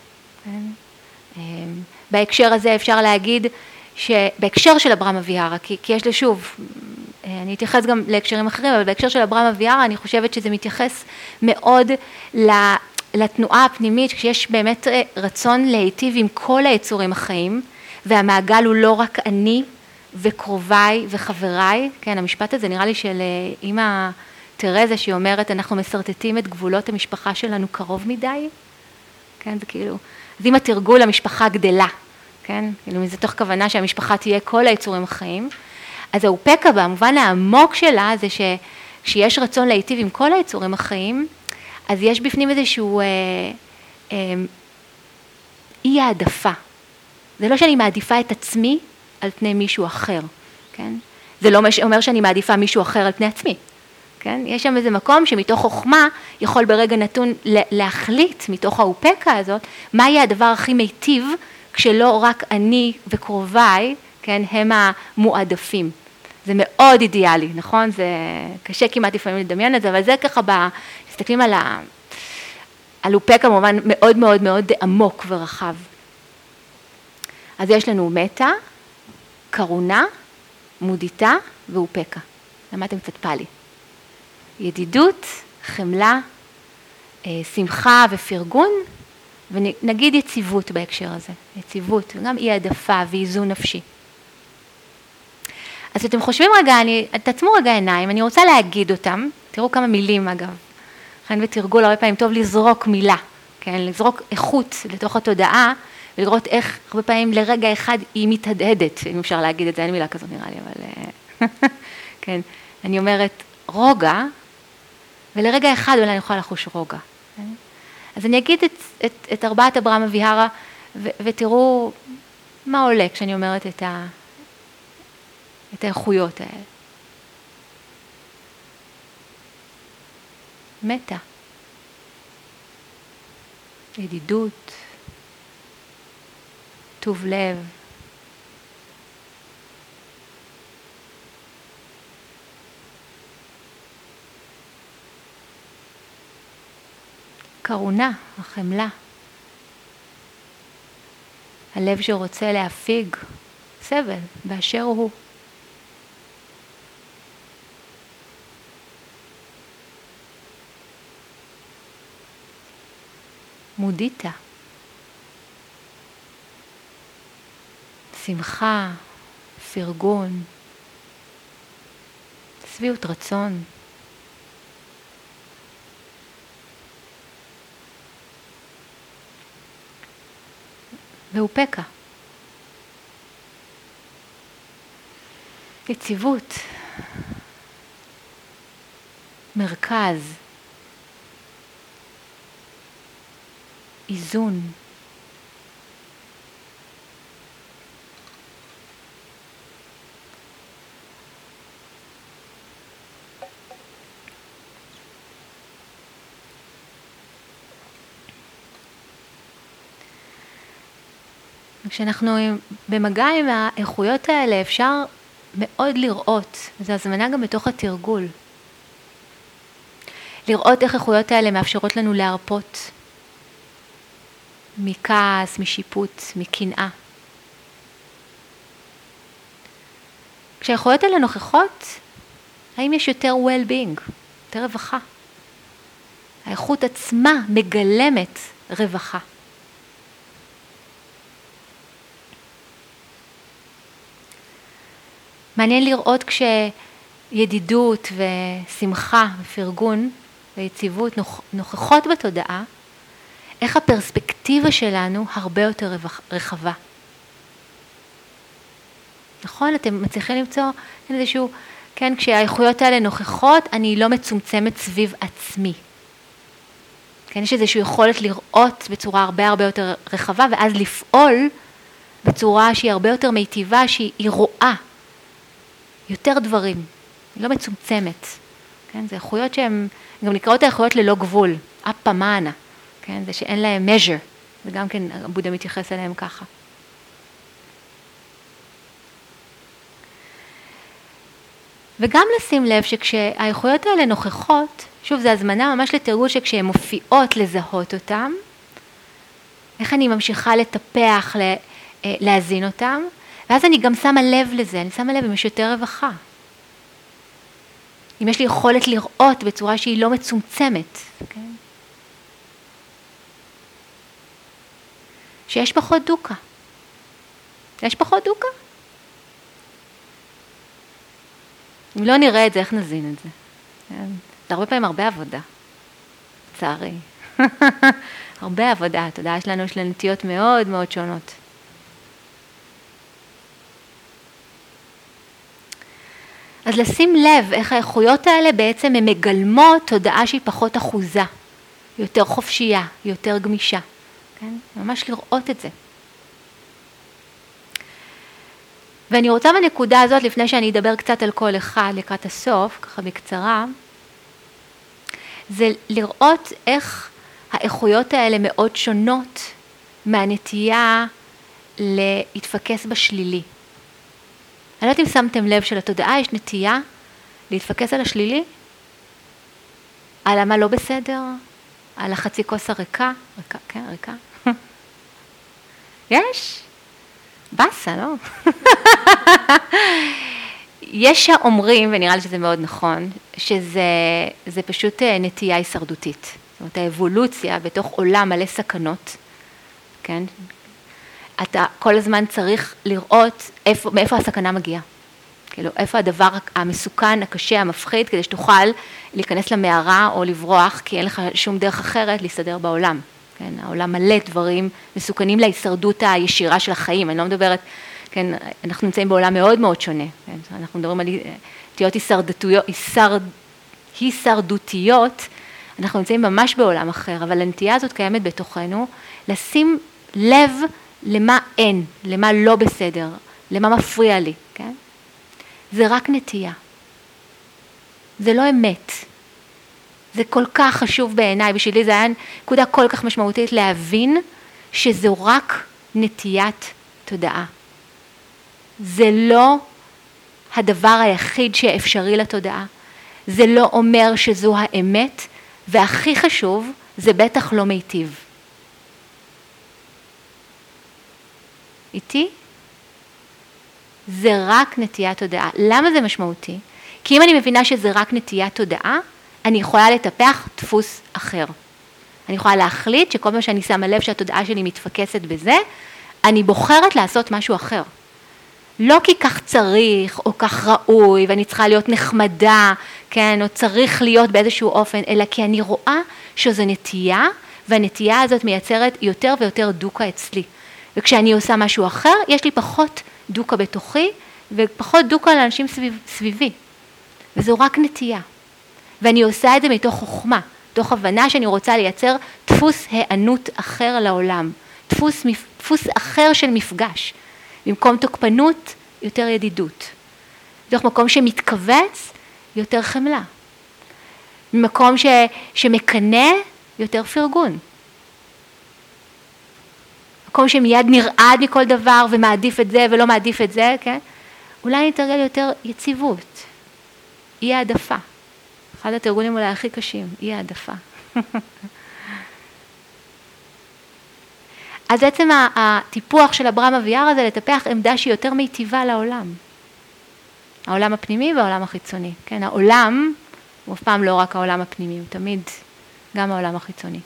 בהקשר הזה אפשר להגיד שבהקשר של אברהם אביהרה, כי, כי יש לשוב, אני אתייחס גם להקשרים אחרים, אבל בהקשר של אברהם אביהרה אני חושבת שזה מתייחס מאוד לתנועה הפנימית, כשיש באמת רצון להיטיב עם כל היצורים החיים, והמעגל הוא לא רק אני וקרוביי וחבריי, כן, המשפט הזה נראה לי של אמא תרזה שהיא אומרת, אנחנו מסרטטים את גבולות המשפחה שלנו קרוב מדי, כן, זה כאילו, אז אם התרגול המשפחה גדלה, כן, כאילו מזה תוך כוונה שהמשפחה תהיה כל היצורים החיים, אז האופקה במובן העמוק שלה זה שכשיש רצון להיטיב עם כל היצורים החיים, אז יש בפנים איזשהו אה, אה, אי העדפה. זה לא שאני מעדיפה את עצמי על פני מישהו אחר, כן? זה לא אומר שאני מעדיפה מישהו אחר על פני עצמי, כן? יש שם איזה מקום שמתוך חוכמה יכול ברגע נתון להחליט מתוך האופקה הזאת, מה יהיה הדבר הכי מיטיב כשלא רק אני וקרוביי, כן, הם המועדפים. זה מאוד אידיאלי, נכון? זה קשה כמעט לפעמים לדמיין את זה, אבל זה ככה, מסתכלים על, ה... על אופקה במובן מאוד מאוד מאוד עמוק ורחב. אז יש לנו מטה, קרונה, מודיטה ואופקה. למדתם קצת פאלי. ידידות, חמלה, שמחה ופרגון, ונגיד יציבות בהקשר הזה. יציבות, וגם אי העדפה ואיזון נפשי. אז אתם חושבים רגע, אני, תעצמו רגע עיניים, אני רוצה להגיד אותם, תראו כמה מילים אגב. לכן בתרגול הרבה פעמים טוב לזרוק מילה, כן? לזרוק איכות לתוך התודעה, ולראות איך הרבה פעמים לרגע אחד היא מתהדהדת, אם אפשר להגיד את זה, אין מילה כזאת נראה לי, אבל כן, אני אומרת רוגע, ולרגע אחד אולי אני יכולה לחוש רוגע. אז אני אגיד את, את, את ארבעת אברהם אביהרה, ו, ותראו מה עולה כשאני אומרת את, ה, את האיכויות האלה. מטה, ידידות, טוב לב, קרונה, החמלה, הלב שרוצה להפיג סבל באשר הוא. מודיטה, שמחה, פרגון, שביעות רצון. ואופקה. יציבות, מרכז, איזון. כשאנחנו במגע עם האיכויות האלה אפשר מאוד לראות, וזו הזמנה גם בתוך התרגול, לראות איך האיכויות האלה מאפשרות לנו להרפות מכעס, משיפוט, מקנאה. כשהאיכויות האלה נוכחות, האם יש יותר well-being, יותר רווחה? האיכות עצמה מגלמת רווחה. מעניין לראות כשידידות ושמחה ופרגון ויציבות נוכחות בתודעה, איך הפרספקטיבה שלנו הרבה יותר רחבה. נכון? אתם מצליחים למצוא איזשהו, כן, כשהאיכויות האלה נוכחות, אני לא מצומצמת סביב עצמי. כן, יש איזושהי יכולת לראות בצורה הרבה הרבה יותר רחבה, ואז לפעול בצורה שהיא הרבה יותר מיטיבה, שהיא רואה יותר דברים, היא לא מצומצמת. כן, זה איכויות שהן, גם נקראות האיכויות ללא גבול, אפמאנה, כן, זה שאין להם measure, וגם כן בודה מתייחס אליהם ככה. וגם לשים לב שכשהאיכויות האלה נוכחות, שוב, זה הזמנה ממש לתרגול שכשהן מופיעות לזהות אותם, איך אני ממשיכה לטפח, להזין אותם, ואז אני גם שמה לב לזה, אני שמה לב אם יש יותר רווחה. אם יש לי יכולת לראות בצורה שהיא לא מצומצמת, okay? שיש פחות דוקה. יש פחות דוקה? אם לא נראה את זה, איך נזין את זה? זה הרבה פעמים הרבה עבודה, לצערי. הרבה עבודה, התודעה שלנו יש לה נטיות מאוד מאוד שונות. אז לשים לב איך האיכויות האלה בעצם הן מגלמות תודעה שהיא פחות אחוזה, יותר חופשייה, יותר גמישה. כן? ממש לראות את זה. ואני רוצה בנקודה הזאת, לפני שאני אדבר קצת על כל אחד לקראת הסוף, ככה בקצרה, זה לראות איך האיכויות האלה מאוד שונות מהנטייה להתפקס בשלילי. אני לא יודעת אם שמתם לב שלתודעה יש נטייה להתפקס על השלילי, על מה לא בסדר, על החצי כוס הריקה, ריקה, כן, ריקה. יש? בסה, לא? יש שאומרים, ונראה לי שזה מאוד נכון, שזה זה פשוט נטייה הישרדותית. זאת אומרת, האבולוציה בתוך עולם מלא סכנות, כן? אתה כל הזמן צריך לראות איפה, מאיפה הסכנה מגיעה. כאילו, איפה הדבר המסוכן, הקשה, המפחיד, כדי שתוכל להיכנס למערה או לברוח, כי אין לך שום דרך אחרת להסתדר בעולם. כן, העולם מלא דברים מסוכנים להישרדות הישירה של החיים. אני לא מדברת, כן, אנחנו נמצאים בעולם מאוד מאוד שונה. כן, אנחנו מדברים על נטיות הישרדותיות, הישרד, הישרדותיות, אנחנו נמצאים ממש בעולם אחר, אבל הנטייה הזאת קיימת בתוכנו, לשים לב למה אין, למה לא בסדר, למה מפריע לי, כן? זה רק נטייה. זה לא אמת. זה כל כך חשוב בעיניי, בשבילי זה היה נקודה כל כך משמעותית להבין שזו רק נטיית תודעה. זה לא הדבר היחיד שאפשרי לתודעה. זה לא אומר שזו האמת, והכי חשוב, זה בטח לא מיטיב. איתי? זה רק נטיית תודעה. למה זה משמעותי? כי אם אני מבינה שזה רק נטיית תודעה, אני יכולה לטפח דפוס אחר. אני יכולה להחליט שכל מה שאני שמה לב שהתודעה שלי מתפקסת בזה, אני בוחרת לעשות משהו אחר. לא כי כך צריך או כך ראוי ואני צריכה להיות נחמדה, כן, או צריך להיות באיזשהו אופן, אלא כי אני רואה שזו נטייה, והנטייה הזאת מייצרת יותר ויותר דוקה אצלי. וכשאני עושה משהו אחר, יש לי פחות דוקה בתוכי, ופחות דוקה לאנשים סביב, סביבי. וזו רק נטייה. ואני עושה את זה מתוך חוכמה, מתוך הבנה שאני רוצה לייצר דפוס הענות אחר לעולם, דפוס, דפוס אחר של מפגש. במקום תוקפנות, יותר ידידות. בתוך מקום שמתכווץ, יותר חמלה. במקום ש, שמקנה, יותר פרגון. מקום שמיד נרעד מכל דבר ומעדיף את זה ולא מעדיף את זה, כן? אולי נתרגל יותר יציבות, אי העדפה. אחד התרגולים אולי הכי קשים, אי העדפה. אז בעצם הטיפוח של אברהם אביער זה לטפח עמדה שהיא יותר מיטיבה לעולם. העולם הפנימי והעולם החיצוני. כן, העולם הוא אף פעם לא רק העולם הפנימי, הוא תמיד גם העולם החיצוני.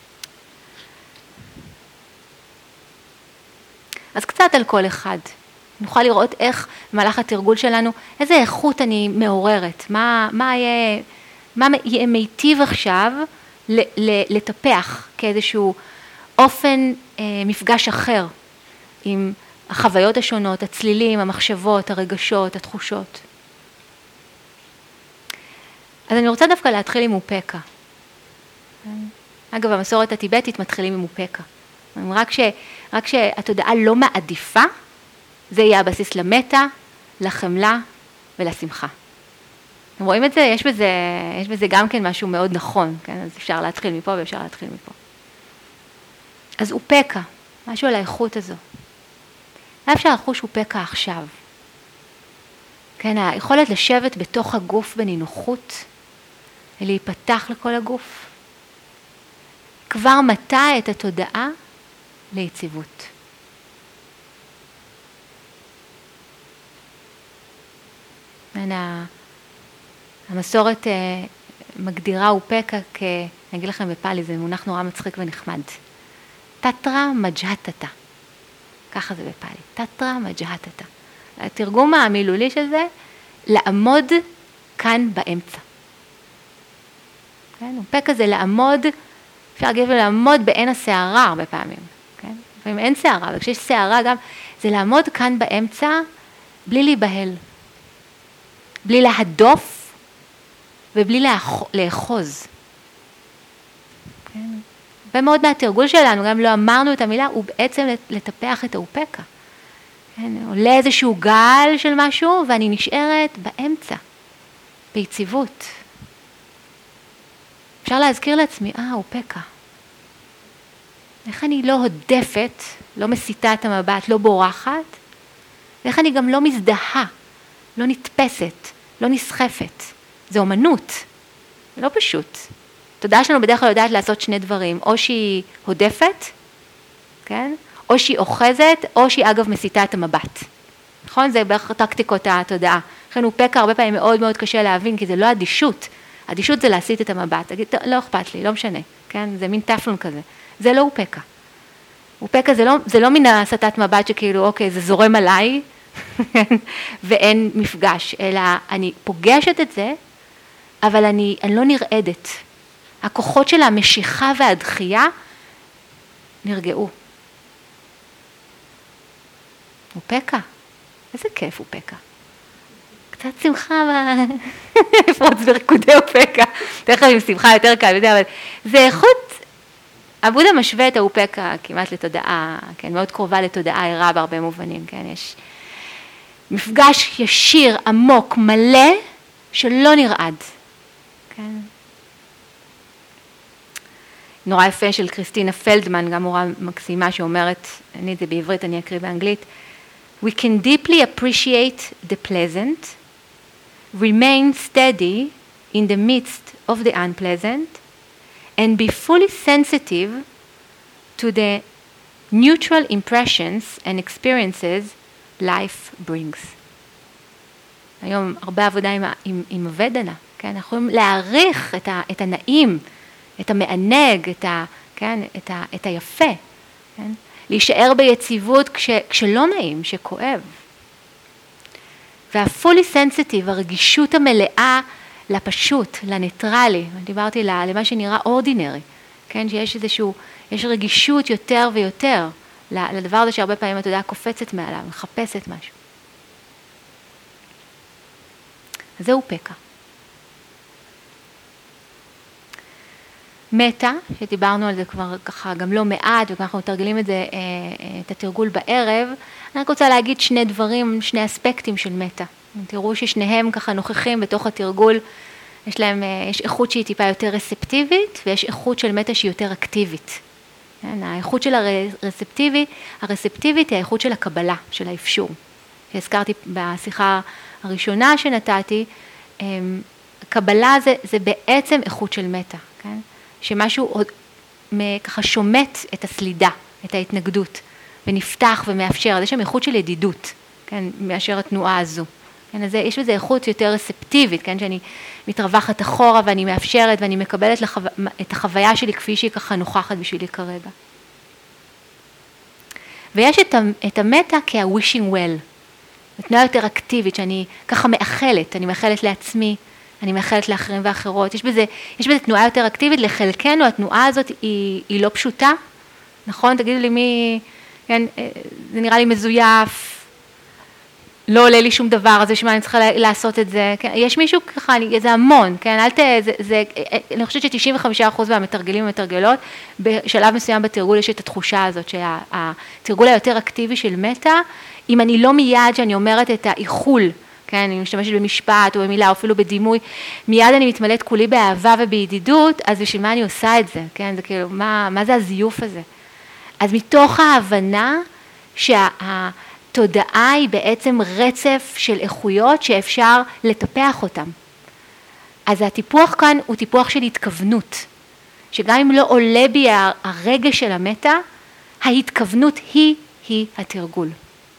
אז קצת על כל אחד. נוכל לראות איך במהלך התרגול שלנו, איזה איכות אני מעוררת, מה, מה יהיה, מה יהיה מיטיב עכשיו לטפח כאיזשהו אופן אה, מפגש אחר עם החוויות השונות, הצלילים, המחשבות, הרגשות, התחושות. אז אני רוצה דווקא להתחיל עם אופקה. אגב, המסורת הטיבטית מתחילים עם אופקה. רק, ש, רק שהתודעה לא מעדיפה, זה יהיה הבסיס למטה, לחמלה ולשמחה. אתם רואים את זה? יש בזה, יש בזה גם כן משהו מאוד נכון, כן? אז אפשר להתחיל מפה ואפשר להתחיל מפה. אז אופקה, משהו על האיכות הזו. מה אפשר לחוש אופקה עכשיו? כן, היכולת לשבת בתוך הגוף בנינוחות, ולהיפתח לכל הגוף. כבר מטה את התודעה ליציבות. המסורת מגדירה אופקה כ... אני אגיד לכם בפאלי, זה מונח נורא מצחיק ונחמד. תטרה מג'הטתה. ככה זה בפאלי. תטרה מג'הטתה. התרגום המילולי של זה, לעמוד כאן באמצע. כן? אופקה זה לעמוד, אפשר להגיד לעמוד בעין השערה הרבה פעמים. כן? לפעמים אין שערה, אבל כשיש שערה גם, זה לעמוד כאן באמצע בלי להיבהל. בלי להדוף ובלי לאחוז. כן? ומאוד מהתרגול שלנו, גם לא אמרנו את המילה, הוא בעצם לטפח את האופקה. כן? עולה איזשהו גל של משהו, ואני נשארת באמצע, ביציבות. אפשר להזכיר לעצמי, אה, אופקה. איך אני לא הודפת, לא מסיתה את המבט, לא בורחת, ואיך אני גם לא מזדהה, לא נתפסת, לא נסחפת. זה אומנות, זה לא פשוט. התודעה שלנו בדרך כלל יודעת לעשות שני דברים, או שהיא הודפת, כן? או שהיא אוחזת, או שהיא אגב מסיתה את המבט. נכון? זה בערך טקטיקות התודעה. לכן אופקה הרבה פעמים מאוד מאוד קשה להבין, כי זה לא אדישות. אדישות זה להסיט את המבט. תגיד, לא אכפת לי, לא משנה. כן? זה מין טפלון כזה. זה לא אופקה. אופקה זה לא, זה לא מין הסטת מבט שכאילו, אוקיי, זה זורם עליי, ואין מפגש, אלא אני פוגשת את זה, אבל אני, אני לא נרעדת. הכוחות של המשיכה והדחייה נרגעו. אופקה, איזה כיף אופקה. קצת שמחה, לפרוץ בריקודי אופקה. תכף עם שמחה יותר קל, אבל זה איכות, הבודה משווה את האופקה כמעט לתודעה, כן, מאוד קרובה לתודעה ערה בהרבה מובנים, כן, יש מפגש ישיר, עמוק, מלא, שלא נרעד, כן. נורא יפה של קריסטינה פלדמן, גם מורה מקסימה שאומרת, אני את זה בעברית, אני אקריא באנגלית, We can deeply appreciate the pleasant, remain steady in the midst of the unpleasant, and be fully sensitive to the neutral impressions and experiences life brings. היום הרבה עבודה עם, עם, עם הוודנה, כן? אנחנו יכולים להעריך את, ה, את הנעים, את המענג, את, ה, כן? את, ה, את היפה, כן? להישאר ביציבות כש, כשלא נעים, שכואב. וה-fully sensitive, הרגישות המלאה לפשוט, לניטרלי, דיברתי למה שנראה ordinary, כן? שיש איזשהו, יש רגישות יותר ויותר לדבר הזה שהרבה פעמים אתה יודע, קופצת מעליו, מחפשת משהו. זהו פקה. מטה, שדיברנו על זה כבר ככה גם לא מעט, ואנחנו מתרגלים את זה, את התרגול בערב, אני רק רוצה להגיד שני דברים, שני אספקטים של מטה. תראו ששניהם ככה נוכחים בתוך התרגול, יש להם, יש איכות שהיא טיפה יותר רספטיבית, ויש איכות של מטה שהיא יותר אקטיבית. האיכות של הרספטיבי, הרספטיבית היא האיכות של הקבלה, של האפשור. שהזכרתי בשיחה הראשונה שנתתי, קבלה זה, זה בעצם איכות של מטה, כן? שמשהו עוד ככה שומט את הסלידה, את ההתנגדות, ונפתח ומאפשר, אז יש שם איכות של ידידות, כן? מאשר התנועה הזו. כן? אז יש בזה איכות יותר רספטיבית, כן? שאני מתרווחת אחורה ואני מאפשרת ואני מקבלת לחו... את החוויה שלי כפי שהיא ככה נוכחת בשבילי כרגע. ויש את, את המטה כ-wishing well, תנועה יותר אקטיבית, שאני ככה מאחלת, אני מאחלת לעצמי, אני מאחלת לאחרים ואחרות. יש בזה, יש בזה תנועה יותר אקטיבית, לחלקנו התנועה הזאת היא, היא לא פשוטה, נכון? תגידו לי מי, כן, זה נראה לי מזויף, לא עולה לי שום דבר, אז בשביל מה אני צריכה לעשות את זה, כן? יש מישהו ככה, זה המון, כן? אל ת, זה, זה, אני חושבת ש-תשעים וחמישה אחוז מהמתרגלים ומתרגלות, בשלב מסוים בתרגול יש את התחושה הזאת, שהתרגול היותר אקטיבי של מטה, אם אני לא מיד שאני אומרת את האיחול, כן? אני משתמשת במשפט או במילה או אפילו בדימוי, מיד אני מתמלאת כולי באהבה ובידידות, אז בשביל מה אני עושה את זה, כן? זה כאילו, מה, מה זה הזיוף הזה? אז מתוך ההבנה שה... תודעה היא בעצם רצף של איכויות שאפשר לטפח אותם. אז הטיפוח כאן הוא טיפוח של התכוונות, שגם אם לא עולה בי הרגש של המטה, ההתכוונות היא, היא התרגול.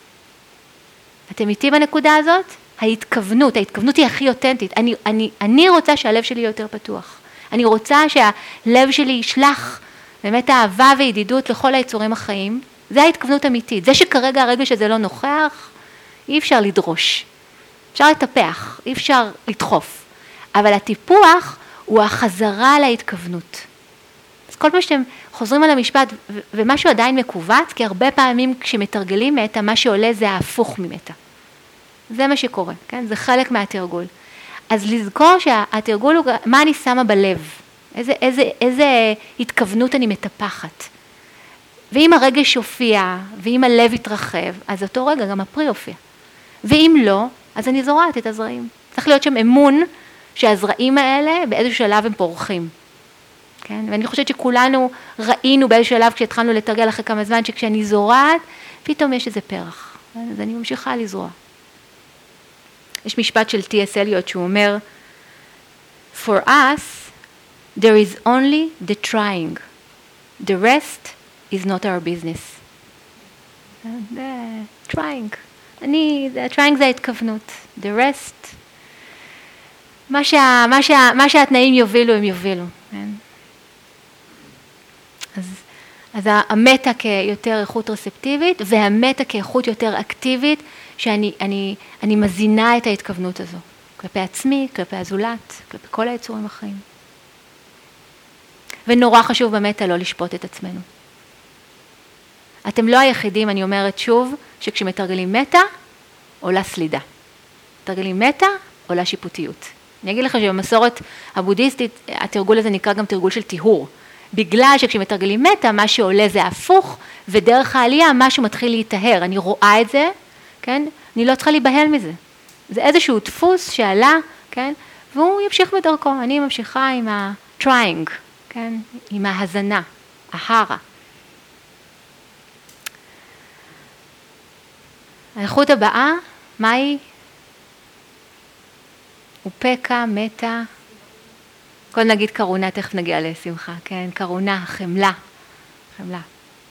אתם איתי בנקודה הזאת? ההתכוונות, ההתכוונות היא הכי אותנטית. אני, אני, אני רוצה שהלב שלי יותר פתוח. אני רוצה שהלב שלי ישלח באמת אהבה וידידות לכל היצורים החיים, זה ההתכוונות אמיתית. זה שכרגע הרגש הזה לא נוכח, אי אפשר לדרוש. אפשר לטפח, אי אפשר לדחוף. אבל הטיפוח הוא החזרה להתכוונות. אז כל פעם שאתם חוזרים על המשפט, ומשהו עדיין מקובץ, כי הרבה פעמים כשמתרגלים מטה, מה שעולה זה ההפוך ממטה. זה מה שקורה, כן? זה חלק מהתרגול. אז לזכור שהתרגול הוא, מה אני שמה בלב? איזה, איזה, איזה התכוונות אני מטפחת? ואם הרגש הופיע, ואם הלב יתרחב, אז אותו רגע גם הפרי הופיע. ואם לא, אז אני זורעת את הזרעים. צריך להיות שם אמון שהזרעים האלה באיזשהו שלב הם פורחים. כן? ואני חושבת שכולנו ראינו באיזשהו שלב כשהתחלנו לתרגל אחרי כמה זמן, שכשאני זורעת, פתאום יש איזה פרח. אז אני ממשיכה לזרוע. יש משפט של טי אס אליוט שהוא אומר, For us, there is only the trying. The rest is not our business. The trying. אני, the trying זה ההתכוונות. The rest, מה, שה, מה, שה, מה שהתנאים יובילו, הם יובילו. כן? אז, אז המטה כיותר איכות רספטיבית, והמטה כאיכות יותר אקטיבית, שאני אני, אני מזינה את ההתכוונות הזו. כלפי עצמי, כלפי הזולת, כלפי כל היצורים החיים. ונורא חשוב במטה לא לשפוט את עצמנו. אתם לא היחידים, אני אומרת שוב, שכשמתרגלים מטה, עולה סלידה. מתרגלים מטה, עולה שיפוטיות. אני אגיד לך שבמסורת הבודהיסטית, התרגול הזה נקרא גם תרגול של טיהור. בגלל שכשמתרגלים מטה, מה שעולה זה הפוך, ודרך העלייה משהו מתחיל להיטהר. אני רואה את זה, כן? אני לא צריכה להיבהל מזה. זה איזשהו דפוס שעלה, כן? והוא ימשיך בדרכו. אני ממשיכה עם ה-trying, כן? עם ההזנה, ההרה. האיכות הבאה, מה היא? אופקה, מטה. קודם נגיד קרונה, תכף נגיע לשמחה, כן? קרונה, חמלה. חמלה.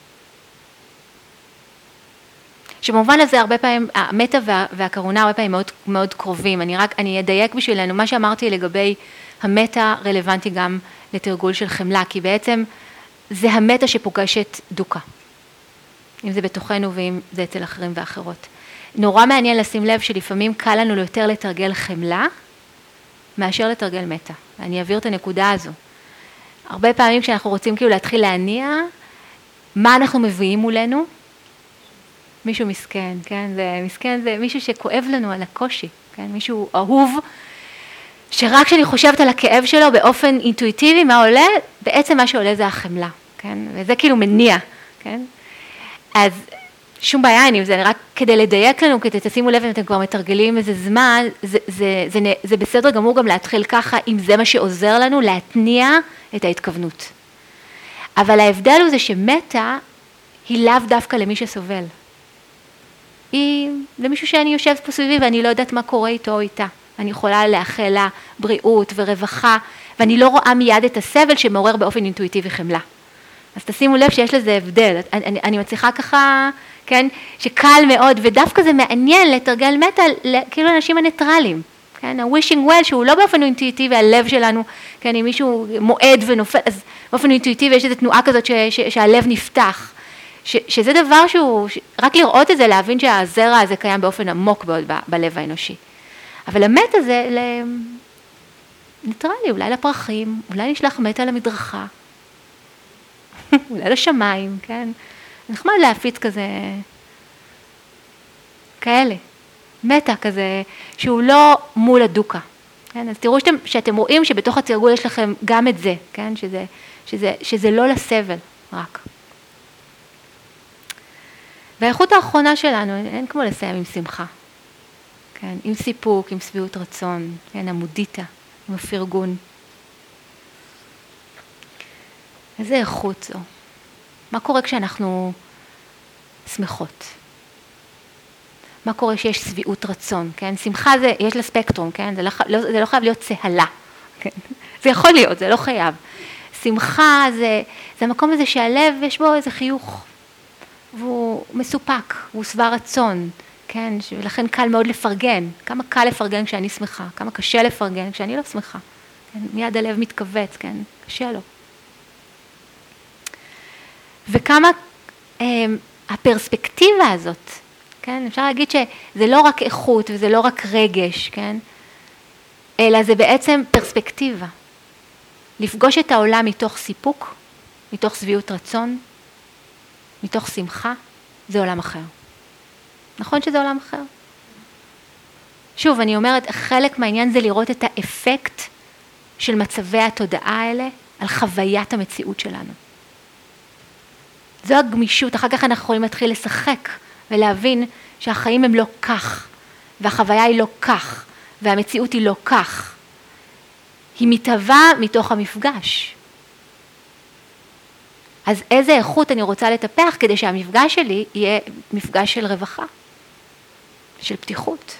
שבמובן הזה הרבה פעמים, המטה וה, והקרונה הרבה פעמים מאוד, מאוד קרובים. אני רק, אני אדייק בשבילנו, מה שאמרתי לגבי המטה רלוונטי גם לתרגול של חמלה, כי בעצם זה המטה שפוגשת דוקה. אם זה בתוכנו ואם זה אצל אחרים ואחרות. נורא מעניין לשים לב שלפעמים קל לנו יותר לתרגל חמלה, מאשר לתרגל מטה. אני אעביר את הנקודה הזו. הרבה פעמים כשאנחנו רוצים כאילו להתחיל להניע, מה אנחנו מביאים מולנו? מישהו מסכן, כן? זה מסכן, זה מישהו שכואב לנו על הקושי, כן? מישהו אהוב, שרק כשאני חושבת על הכאב שלו באופן אינטואיטיבי, מה עולה? בעצם מה שעולה זה החמלה, כן? וזה כאילו מניע, כן? אז שום בעיה עם זה, רק כדי לדייק לנו, כדי תשימו לב אם אתם כבר מתרגלים איזה זמן, זה, זה, זה, זה, זה בסדר גמור גם להתחיל ככה, אם זה מה שעוזר לנו להתניע את ההתכוונות. אבל ההבדל הוא זה שמטה היא לאו דווקא למי שסובל. היא למישהו שאני יושבת פה סביבי ואני לא יודעת מה קורה איתו או איתה. אני יכולה לאחל לה בריאות ורווחה, ואני לא רואה מיד את הסבל שמעורר באופן אינטואיטיבי חמלה. אז תשימו לב שיש לזה הבדל. אני, אני מצליחה ככה, כן, שקל מאוד, ודווקא זה מעניין לתרגל מטה, כאילו אנשים הניטרלים, כן, ה-wishing well, שהוא לא באופן אינטואיטיבי, הלב שלנו, כן, אם מישהו מועד ונופל, אז באופן אינטואיטיבי יש איזו תנועה כזאת ש, ש, שהלב נפתח, ש, שזה דבר שהוא, ש, רק לראות את זה, להבין שהזרע הזה קיים באופן עמוק מאוד ב, בלב האנושי. אבל המת הזה, ל... ניטרלי, אולי לפרחים, אולי נשלח מת על המדרכה, אולי לשמיים, כן? נחמד להפיץ כזה, כאלה, מטה כזה, שהוא לא מול הדוקה. כן? אז תראו שאתם, שאתם רואים שבתוך התרגול יש לכם גם את זה, כן? שזה, שזה, שזה לא לסבל רק. והאיכות האחרונה שלנו, אין כמו לסיים עם שמחה. כן? עם סיפוק, עם שביעות רצון, כן? עמודיתה, עם הפרגון. איזה איכות זו. מה קורה כשאנחנו שמחות? מה קורה שיש שביעות רצון, כן? שמחה זה, יש לה ספקטרום, כן? זה לא, זה לא חייב להיות צהלה, כן? זה יכול להיות, זה לא חייב. שמחה זה, זה המקום הזה שהלב יש בו איזה חיוך, והוא מסופק, והוא שבע רצון, כן? ולכן קל מאוד לפרגן. כמה קל לפרגן כשאני שמחה, כמה קשה לפרגן כשאני לא שמחה. כן? מיד הלב מתכווץ, כן? קשה לו. וכמה אה, הפרספקטיבה הזאת, כן? אפשר להגיד שזה לא רק איכות וזה לא רק רגש, כן? אלא זה בעצם פרספקטיבה. לפגוש את העולם מתוך סיפוק, מתוך שביעות רצון, מתוך שמחה, זה עולם אחר. נכון שזה עולם אחר? שוב, אני אומרת, חלק מהעניין זה לראות את האפקט של מצבי התודעה האלה על חוויית המציאות שלנו. זו הגמישות, אחר כך אנחנו יכולים להתחיל לשחק ולהבין שהחיים הם לא כך, והחוויה היא לא כך, והמציאות היא לא כך. היא מתהווה מתוך המפגש. אז איזה איכות אני רוצה לטפח כדי שהמפגש שלי יהיה מפגש של רווחה, של פתיחות.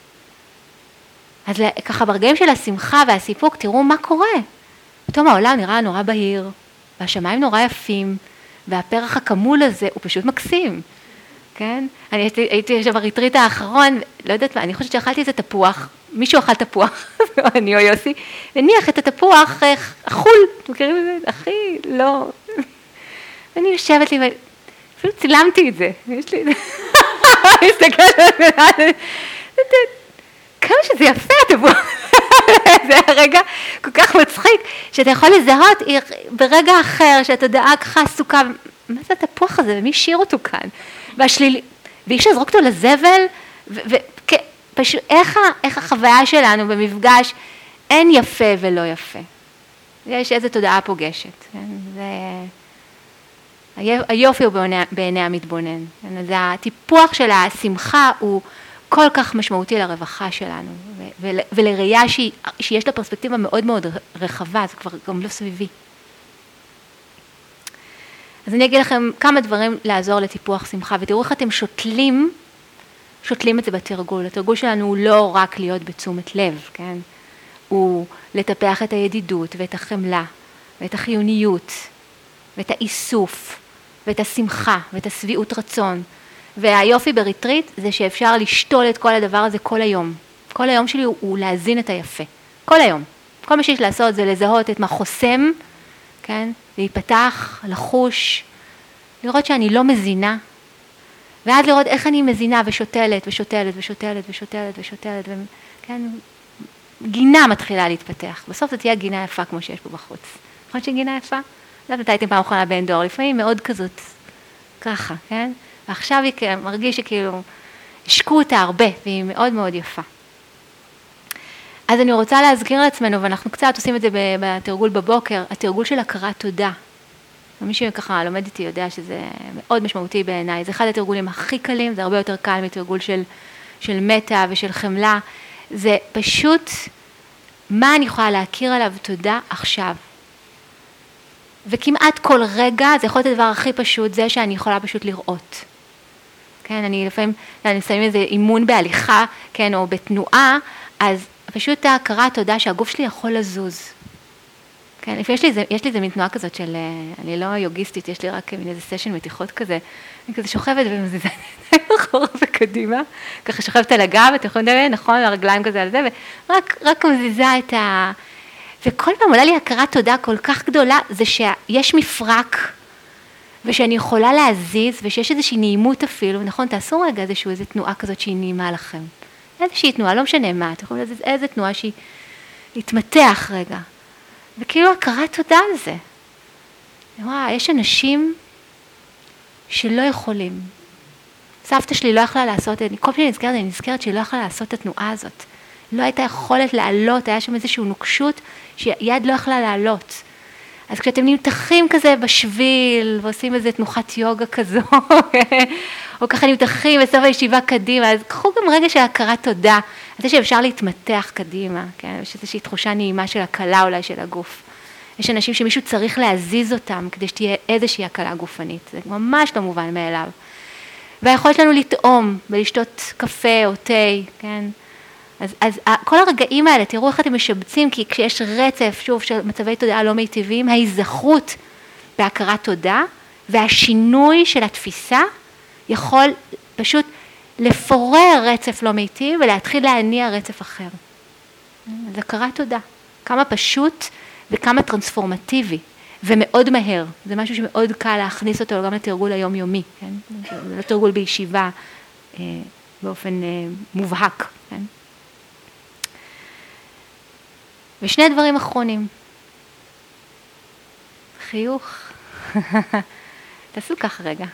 אז ככה ברגעים של השמחה והסיפוק, תראו מה קורה. פתאום העולם נראה נורא בהיר, והשמיים נורא יפים, והפרח הכמול הזה הוא פשוט מקסים. כן? אני הייתי, הייתי עכשיו בריטריט האחרון, לא יודעת מה, אני חושבת שאכלתי איזה תפוח, מישהו אכל תפוח, אני או יוסי, הניח את התפוח אכול, אתם מכירים את זה? הכי לא... ואני יושבת לי, אפילו צילמתי את זה, יש לי את זה, אני מסתכלת על זה, כמה שזה יפה התפוח, זה הרגע כל כך מצחיק, שאתה יכול לזהות ברגע אחר, שהתודעה ככה עסוקה, מה זה התפוח הזה, ומי השאיר אותו כאן? והשלילי, ואי אפשר לזרוק אותו לזבל, ופשוט איך, איך החוויה שלנו במפגש, אין יפה ולא יפה. יש איזו תודעה פוגשת, כן? זה... היופי הוא בעיני, בעיני המתבונן. זה הטיפוח של השמחה הוא כל כך משמעותי לרווחה שלנו, ול, ולראייה שהיא, שיש לה פרספקטיבה מאוד מאוד רחבה, זה כבר גם לא סביבי. אז אני אגיד לכם כמה דברים לעזור לטיפוח שמחה, ותראו איך אתם שותלים, שותלים את זה בתרגול. התרגול שלנו הוא לא רק להיות בתשומת לב, כן? הוא לטפח את הידידות ואת החמלה ואת החיוניות ואת האיסוף ואת השמחה ואת השביעות רצון. והיופי בריטריט זה שאפשר לשתול את כל הדבר הזה כל היום. כל היום שלי הוא, הוא להזין את היפה. כל היום. כל מה שיש לעשות זה לזהות את מה חוסם, כן? להיפתח, לחוש, לראות שאני לא מזינה, ואז לראות איך אני מזינה ושותלת ושותלת ושותלת ושותלת ושותלת, וכן, גינה מתחילה להתפתח. בסוף זה תהיה גינה יפה כמו שיש פה בחוץ. נכון שהיא גינה יפה? לא יודעת, הייתם פעם אחרונה בן דור, לפעמים מאוד כזאת, ככה, כן? ועכשיו היא מרגיש שכאילו, השקו אותה הרבה, והיא מאוד מאוד יפה. אז אני רוצה להזכיר לעצמנו, ואנחנו קצת עושים את זה בתרגול בבוקר, התרגול של הכרת תודה. מי שככה לומד איתי יודע שזה מאוד משמעותי בעיניי. זה אחד התרגולים הכי קלים, זה הרבה יותר קל מתרגול של, של מטה ושל חמלה. זה פשוט מה אני יכולה להכיר עליו תודה עכשיו. וכמעט כל רגע, זה יכול להיות הדבר הכי פשוט, זה שאני יכולה פשוט לראות. כן, אני לפעמים, אני מסיים איזה אימון בהליכה, כן, או בתנועה, אז פשוט ההכרת תודה שהגוף שלי יכול לזוז. כן, יש לי איזה, יש לי איזה מין תנועה כזאת של, אני לא יוגיסטית, יש לי רק מין איזה סשן מתיחות כזה, אני כזה שוכבת ומזיזה אחורה וקדימה, ככה שוכבת על הגב, אתם יכולים לדבר, נכון, הרגליים כזה על זה, ורק רק מזיזה את ה... וכל פעם עולה לי הכרת תודה כל כך גדולה, זה שיש מפרק ושאני יכולה להזיז, ושיש איזושהי נעימות אפילו, נכון, תעשו רגע איזושהי איזו תנועה כזאת שהיא נעימה לכם. איזושהי תנועה, לא משנה מה, אתם יכולים להזיז איזו תנועה שהיא להתמתח רגע. וכאילו הכרת תודה על זה. וואו, יש אנשים שלא יכולים. סבתא שלי לא יכלה לעשות, אני, כל פעם שאני נזכרת, אני נזכרת שהיא לא יכלה לעשות את התנועה הזאת. לא הייתה יכולת לעלות, היה שם איזושהי נוקשות שיד לא יכלה לעלות. אז כשאתם נמתחים כזה בשביל, ועושים איזו תנוחת יוגה כזו, או ככה נמתחים בסוף הישיבה קדימה, אז קחו גם רגע של הכרת תודה, זה שאפשר להתמתח קדימה, כן? יש איזושהי תחושה נעימה של הקלה אולי של הגוף. יש אנשים שמישהו צריך להזיז אותם, כדי שתהיה איזושהי הקלה גופנית, זה ממש לא מובן מאליו. והיכולת לנו לטעום, ולשתות קפה או תה, כן? אז, אז כל הרגעים האלה, תראו איך אתם משבצים, כי כשיש רצף, שוב, של מצבי תודעה לא מיטיביים, ההיזכרות בהכרת תודה, והשינוי של התפיסה, יכול פשוט לפורר רצף לא מיטיב, ולהתחיל להניע רצף אחר. אז הכרת תודה. כמה פשוט וכמה טרנספורמטיבי, ומאוד מהר. זה משהו שמאוד קל להכניס אותו גם לתרגול היומיומי, כן? זה לא תרגול בישיבה אה, באופן אה, מובהק, כן? ושני דברים אחרונים. חיוך. תעשו ככה רגע.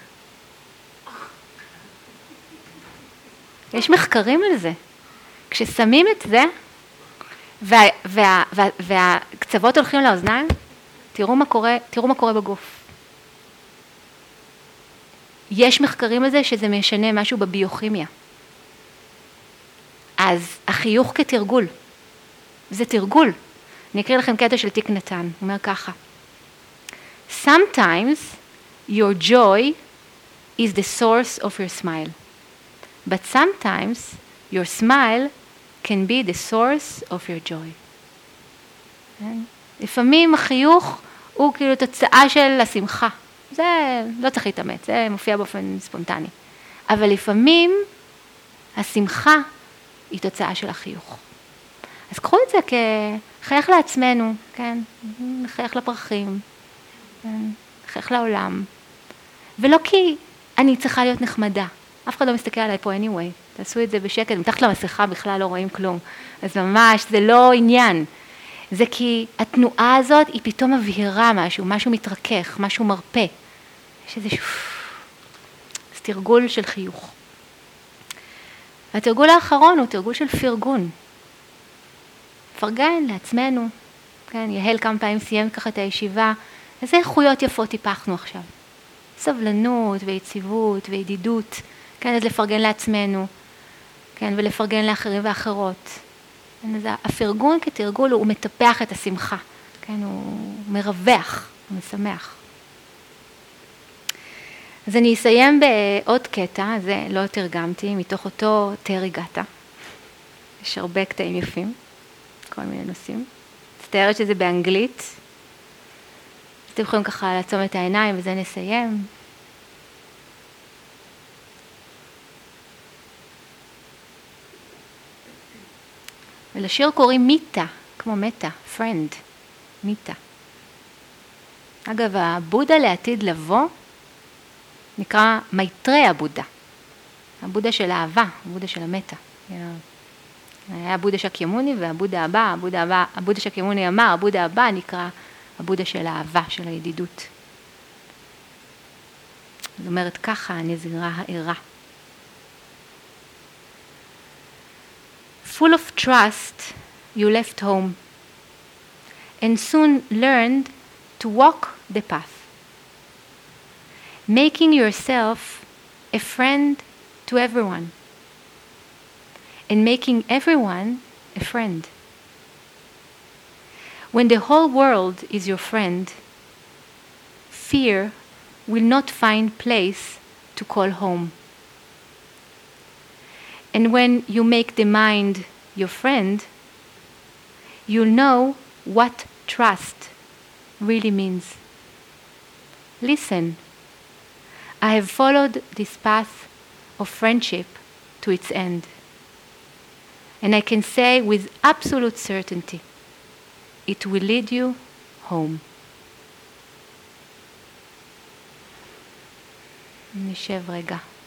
יש מחקרים על זה. כששמים את זה, וה, וה, וה, והקצוות הולכים לאוזניים, תראו מה קורה, תראו מה קורה בגוף. יש מחקרים על זה שזה משנה משהו בביוכימיה. אז החיוך כתרגול. זה תרגול. אני אקריא לכם קטע של תיק נתן. הוא אומר ככה. Sometimes your joy is the source of your smile. But sometimes your smile can be the source of your joy. לפעמים החיוך הוא כאילו תוצאה של השמחה. זה לא צריך להתאמץ, זה מופיע באופן ספונטני. אבל לפעמים השמחה היא תוצאה של החיוך. אז קחו את זה כחייך לעצמנו, כן? חייך לפרחים, כן? חייך לעולם. ולא כי אני צריכה להיות נחמדה. אף אחד לא מסתכל עליי פה anyway. תעשו את זה בשקט, מתחת למסכה בכלל לא רואים כלום. אז ממש, זה לא עניין. זה כי התנועה הזאת היא פתאום מבהירה משהו, משהו מתרכך, משהו מרפא. יש איזה זה תרגול של חיוך. התרגול האחרון הוא תרגול של פרגון. פרגן לעצמנו, כן, יהל כמה פעמים סיים ככה את הישיבה, איזה איכויות יפות טיפחנו עכשיו. סבלנות ויציבות וידידות, כן, אז לפרגן לעצמנו, כן, ולפרגן לאחרים ואחרות. כן, אז הפרגון כתרגול הוא מטפח את השמחה, כן, הוא מרווח, הוא משמח. אז אני אסיים בעוד קטע, זה לא תרגמתי, מתוך אותו תרגתה. יש הרבה קטעים יפים, כל מיני נושאים. מצטערת שזה באנגלית. אתם יכולים ככה לעצום את העיניים וזה נסיים. ולשיר קוראים מיטה, כמו מטה, friend, מיטה. אגב, הבודה לעתיד לבוא נקרא מייטרי הבודה. הבודה של האהבה, הבודה של המטה. היה הבודה שקיימוני והבודה הבא, הבודה הבא, הבודה שקיימוני אמר, הבודה הבא נקרא הבודה של האהבה, של הידידות. זאת אומרת ככה, הנזירה הערה. Full of trust, you left home and soon learned to walk the path, making yourself a friend to everyone and making everyone a friend. When the whole world is your friend, fear will not find place to call home. And when you make the mind your friend, you'll know what trust really means. Listen, I have followed this path of friendship to its end. And I can say with absolute certainty, it will lead you home. נשב רגע.